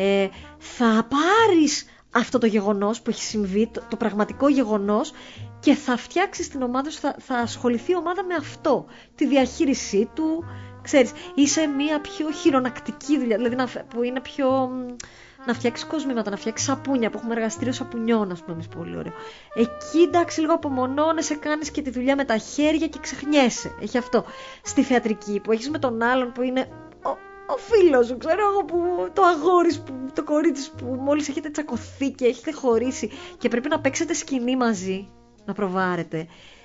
θα πάρεις αυτό το γεγονός που έχει συμβεί, το πραγματικό γεγονός, και θα φτιάξεις την ομάδα σου, θα ασχοληθεί η ομάδα με αυτό, τη διαχείρισή του, ξέρεις, είσαι μια πιο χειρονακτική δουλειά, δηλαδή που είναι πιο να φτιάξεις κοσμήματα, να φτιάξεις σαπούνια, που έχουμε εργαστήριο σαπουνιών, ας πούμε, εμείς, πολύ ωραίο. Εκεί, εντάξει, λίγο απομονώνεσαι, κάνεις και τη δουλειά με τα χέρια και ξεχνιέσαι, έχει αυτό. Στη θεατρική που έχεις με τον άλλον που είναι ο φίλος σου, ξέρω εγώ, το αγόρι, το κορίτσι που μόλις έχετε τσακωθεί και έχετε χωρίσει και πρέπει να παίξετε σκηνή μαζί, να προβάρετε.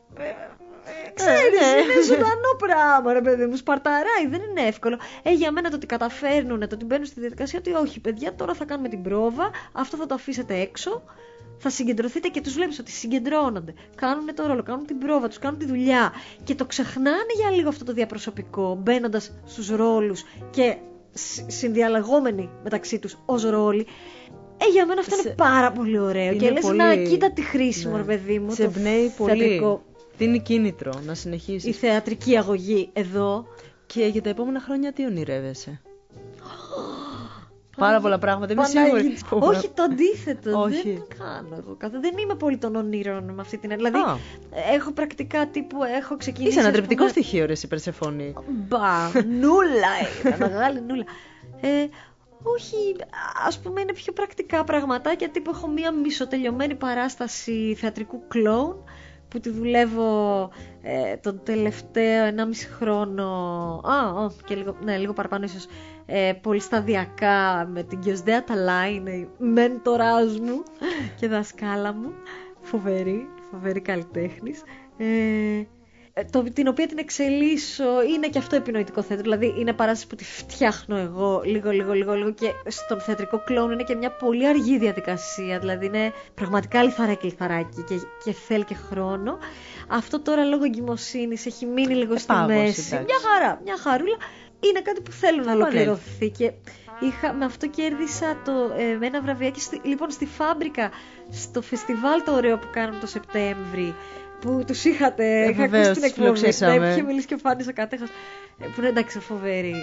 Ξέρεις, είναι ζωντανό πράγμα, ρε παιδί μου, σπαρταράει, δεν είναι εύκολο. Για μένα το ότι καταφέρνουν, το ότι μπαίνουν στη διαδικασία, ότι όχι παιδιά, τώρα θα κάνουμε την πρόβα, αυτό θα το αφήσετε έξω, θα συγκεντρωθείτε, και τους βλέπεις ότι συγκεντρώνονται, κάνουν το ρόλο, κάνουν την πρόβα τους, κάνουν τη δουλειά και το ξεχνάνε για λίγο αυτό το διαπροσωπικό, μπαίνοντας στους ρόλους και συνδιαλλαγόμενοι μεταξύ τους ως ρόλοι. Για μένα αυτό είναι πάρα πολύ ωραίο. Είναι και λες πολύ... να κοίτα τι χρήσιμο, ναι, ρε παιδί μου. Σε εμπνέει πολύ. Θεατρικό. Δίνει κίνητρο να συνεχίσεις. Η θεατρική αγωγή εδώ. Και για τα επόμενα χρόνια τι ονειρεύεσαι? Πάρα πολλά πράγματα. Είμαι σίγουρη. Όχι, το αντίθετο. Όχι. Δεν κάνω εγώ καθόλου. Δεν είμαι πολύ των ονείρων με αυτή την έννοια. Δηλαδή, έχω πρακτικά τύπου, έχω ξεκινήσει. Είσαι ένα τρεπτικό στοιχείο, ρε εσύ, Περσεφόνη. Μπα, νούλα ήταν, μεγάλη νούλα. Όχι, ας πούμε είναι πιο πρακτικά πραγματάκια, τύπου έχω μία μισοτελειωμένη παράσταση θεατρικού κλόουν που τη δουλεύω τον τελευταίο 1,5 χρόνο, και λίγο παραπάνω ίσως, πολύ σταδιακά με την Κιοσδέα Ταλά, είναι η μέντοράς μου και δασκάλα μου, φοβερή καλλιτέχνης. Την οποία την εξελίσσω, είναι και αυτό επινοητικό θέατρο, δηλαδή είναι παράσταση που τη φτιάχνω εγώ λίγο και στον θεατρικό κλόουν είναι και μια πολύ αργή διαδικασία, δηλαδή είναι πραγματικά λιθαράκι και θέλει και χρόνο. Αυτό τώρα λόγω εγκυμοσύνης έχει μείνει λίγο στη μέση, μια χαρούλα, είναι κάτι που θέλω να ολοκληρωθεί και με αυτό κέρδισα με ένα βραβιάκι λοιπόν στη Φάμπρικα, στο φεστιβάλ το ωραίο που κάναμε το Σεπτέμβρη, που τους είχα ακούσει την εκπομπή, είχε μιλήσει και ο Φάνης ο Κατέχας, που είναι εντάξει φοβερή.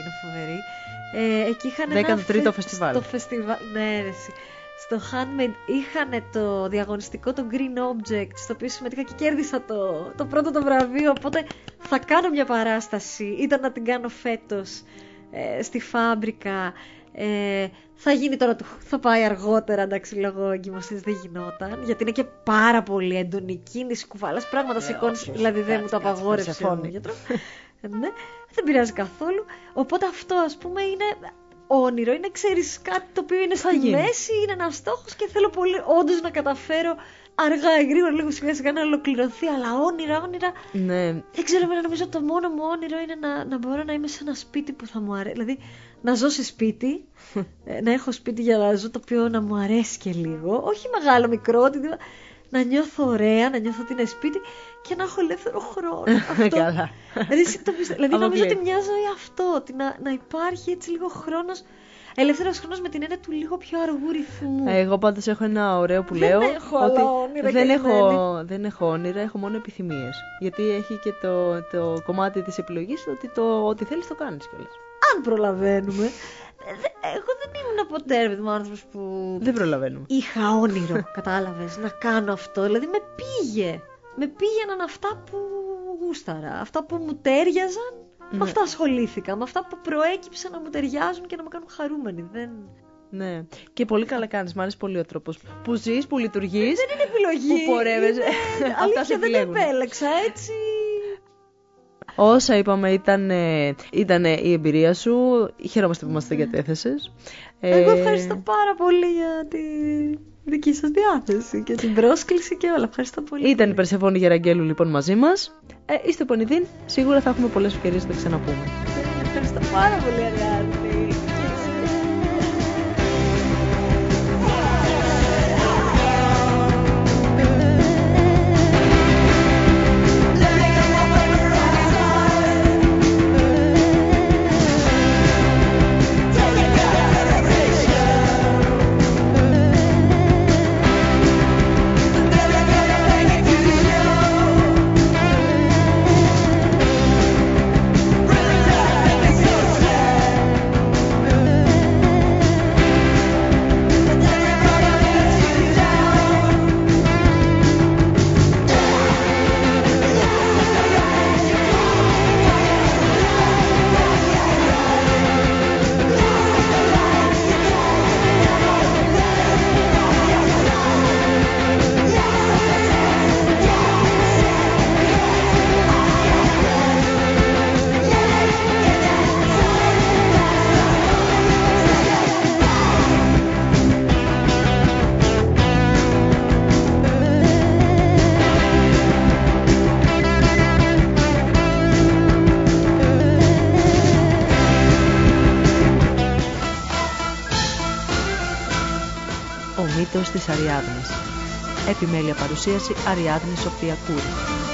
Εκεί είχαν 13ο φεστιβάλ. Στο φεστιβάλ, ναι, στο Handmade είχαν το διαγωνιστικό, το Green Object, στο οποίο συμμετείχα και κέρδισα το πρώτο το βραβείο, οπότε θα κάνω μια παράσταση, ήταν να την κάνω φέτος στη Φάμπρικα. Θα γίνει τώρα, θα πάει αργότερα, εντάξει, λόγω εγκυμοσύνης δεν γινόταν, γιατί είναι και πάρα πολύ έντονη κίνηση, κουβάλας, πράγματα σηκώνεις, δηλαδή δεν μου το απαγόρευσε ο γιατρός. Ναι, δεν πειράζει καθόλου. Οπότε αυτό, ας πούμε, είναι όνειρο, είναι, ξέρεις, κάτι το οποίο είναι στη μέση, είναι ένας στόχος και θέλω πολύ όντως να καταφέρω αργά ή γρήγορα, λίγο σιγά σιγά να ολοκληρωθεί, αλλά όνειρα. Ναι. Δεν ξέρω, νομίζω το μόνο μου όνειρο είναι να μπορώ να είμαι σε ένα σπίτι που θα μου αρέσει. Δηλαδή, να ζω σε σπίτι, να έχω σπίτι για να ζω, το οποίο να μου αρέσει και λίγο. Όχι μεγάλο, μικρό, να νιώθω ωραία, να νιώθω ότι είναι σπίτι και να έχω ελεύθερο χρόνο. Αυτό. Καλά. Δηλαδή, νομίζω ότι μια ζωή αυτό, ότι να υπάρχει έτσι λίγο χρόνος. Ελεύθερος χρόνος με την έννοια του λίγο πιο αργού ρυθμού. Εγώ πάντως έχω ένα ωραίο που λέω. Δεν έχω άλλα όνειρα. Δεν έχω όνειρα, έχω μόνο επιθυμίες. Γιατί έχει και το κομμάτι της επιλογής ότι ό,τι θέλεις το κάνεις κιόλας. Αν προλαβαίνουμε. Εγώ δεν ήμουν ποτέ ο άνθρωπος που. Δεν προλαβαίνουμε. Είχα όνειρο, κατάλαβες, να κάνω αυτό. Δηλαδή με πήγαιναν αυτά που γούσταρα, αυτά που μου τέριαζαν. Με αυτά ασχολήθηκα, με αυτά που προέκυψαν να μου ταιριάζουν και να με κάνουν χαρούμενοι. Ναι, και πολύ καλά κάνεις, μ' αρέσει πολύ ο τρόπος που ζεις, που λειτουργείς. Δεν είναι επιλογή. Που πορεύεσαι. Αυτά σε επιλέγουν. Δεν επέλεξα, έτσι. Όσα είπαμε ήταν η εμπειρία σου. Χαιρόμαστε που μας τα διατέθεσες. Εγώ ευχαριστώ πάρα πολύ για τη δική σας διάθεση και την πρόσκληση και όλα. Ευχαριστώ πολύ. Ήταν η Περσεφόνη Γεραγγέλου λοιπόν μαζί μας. Είστε Πονηδίν, σίγουρα θα έχουμε πολλές ευκαιρίες να τα ξαναπούμε. Ευχαριστώ πάρα πολύ, Αριάδνη. Της Αριάδνης. Επιμέλεια παρουσίαση Αριάδνη Σοφία Κούρη.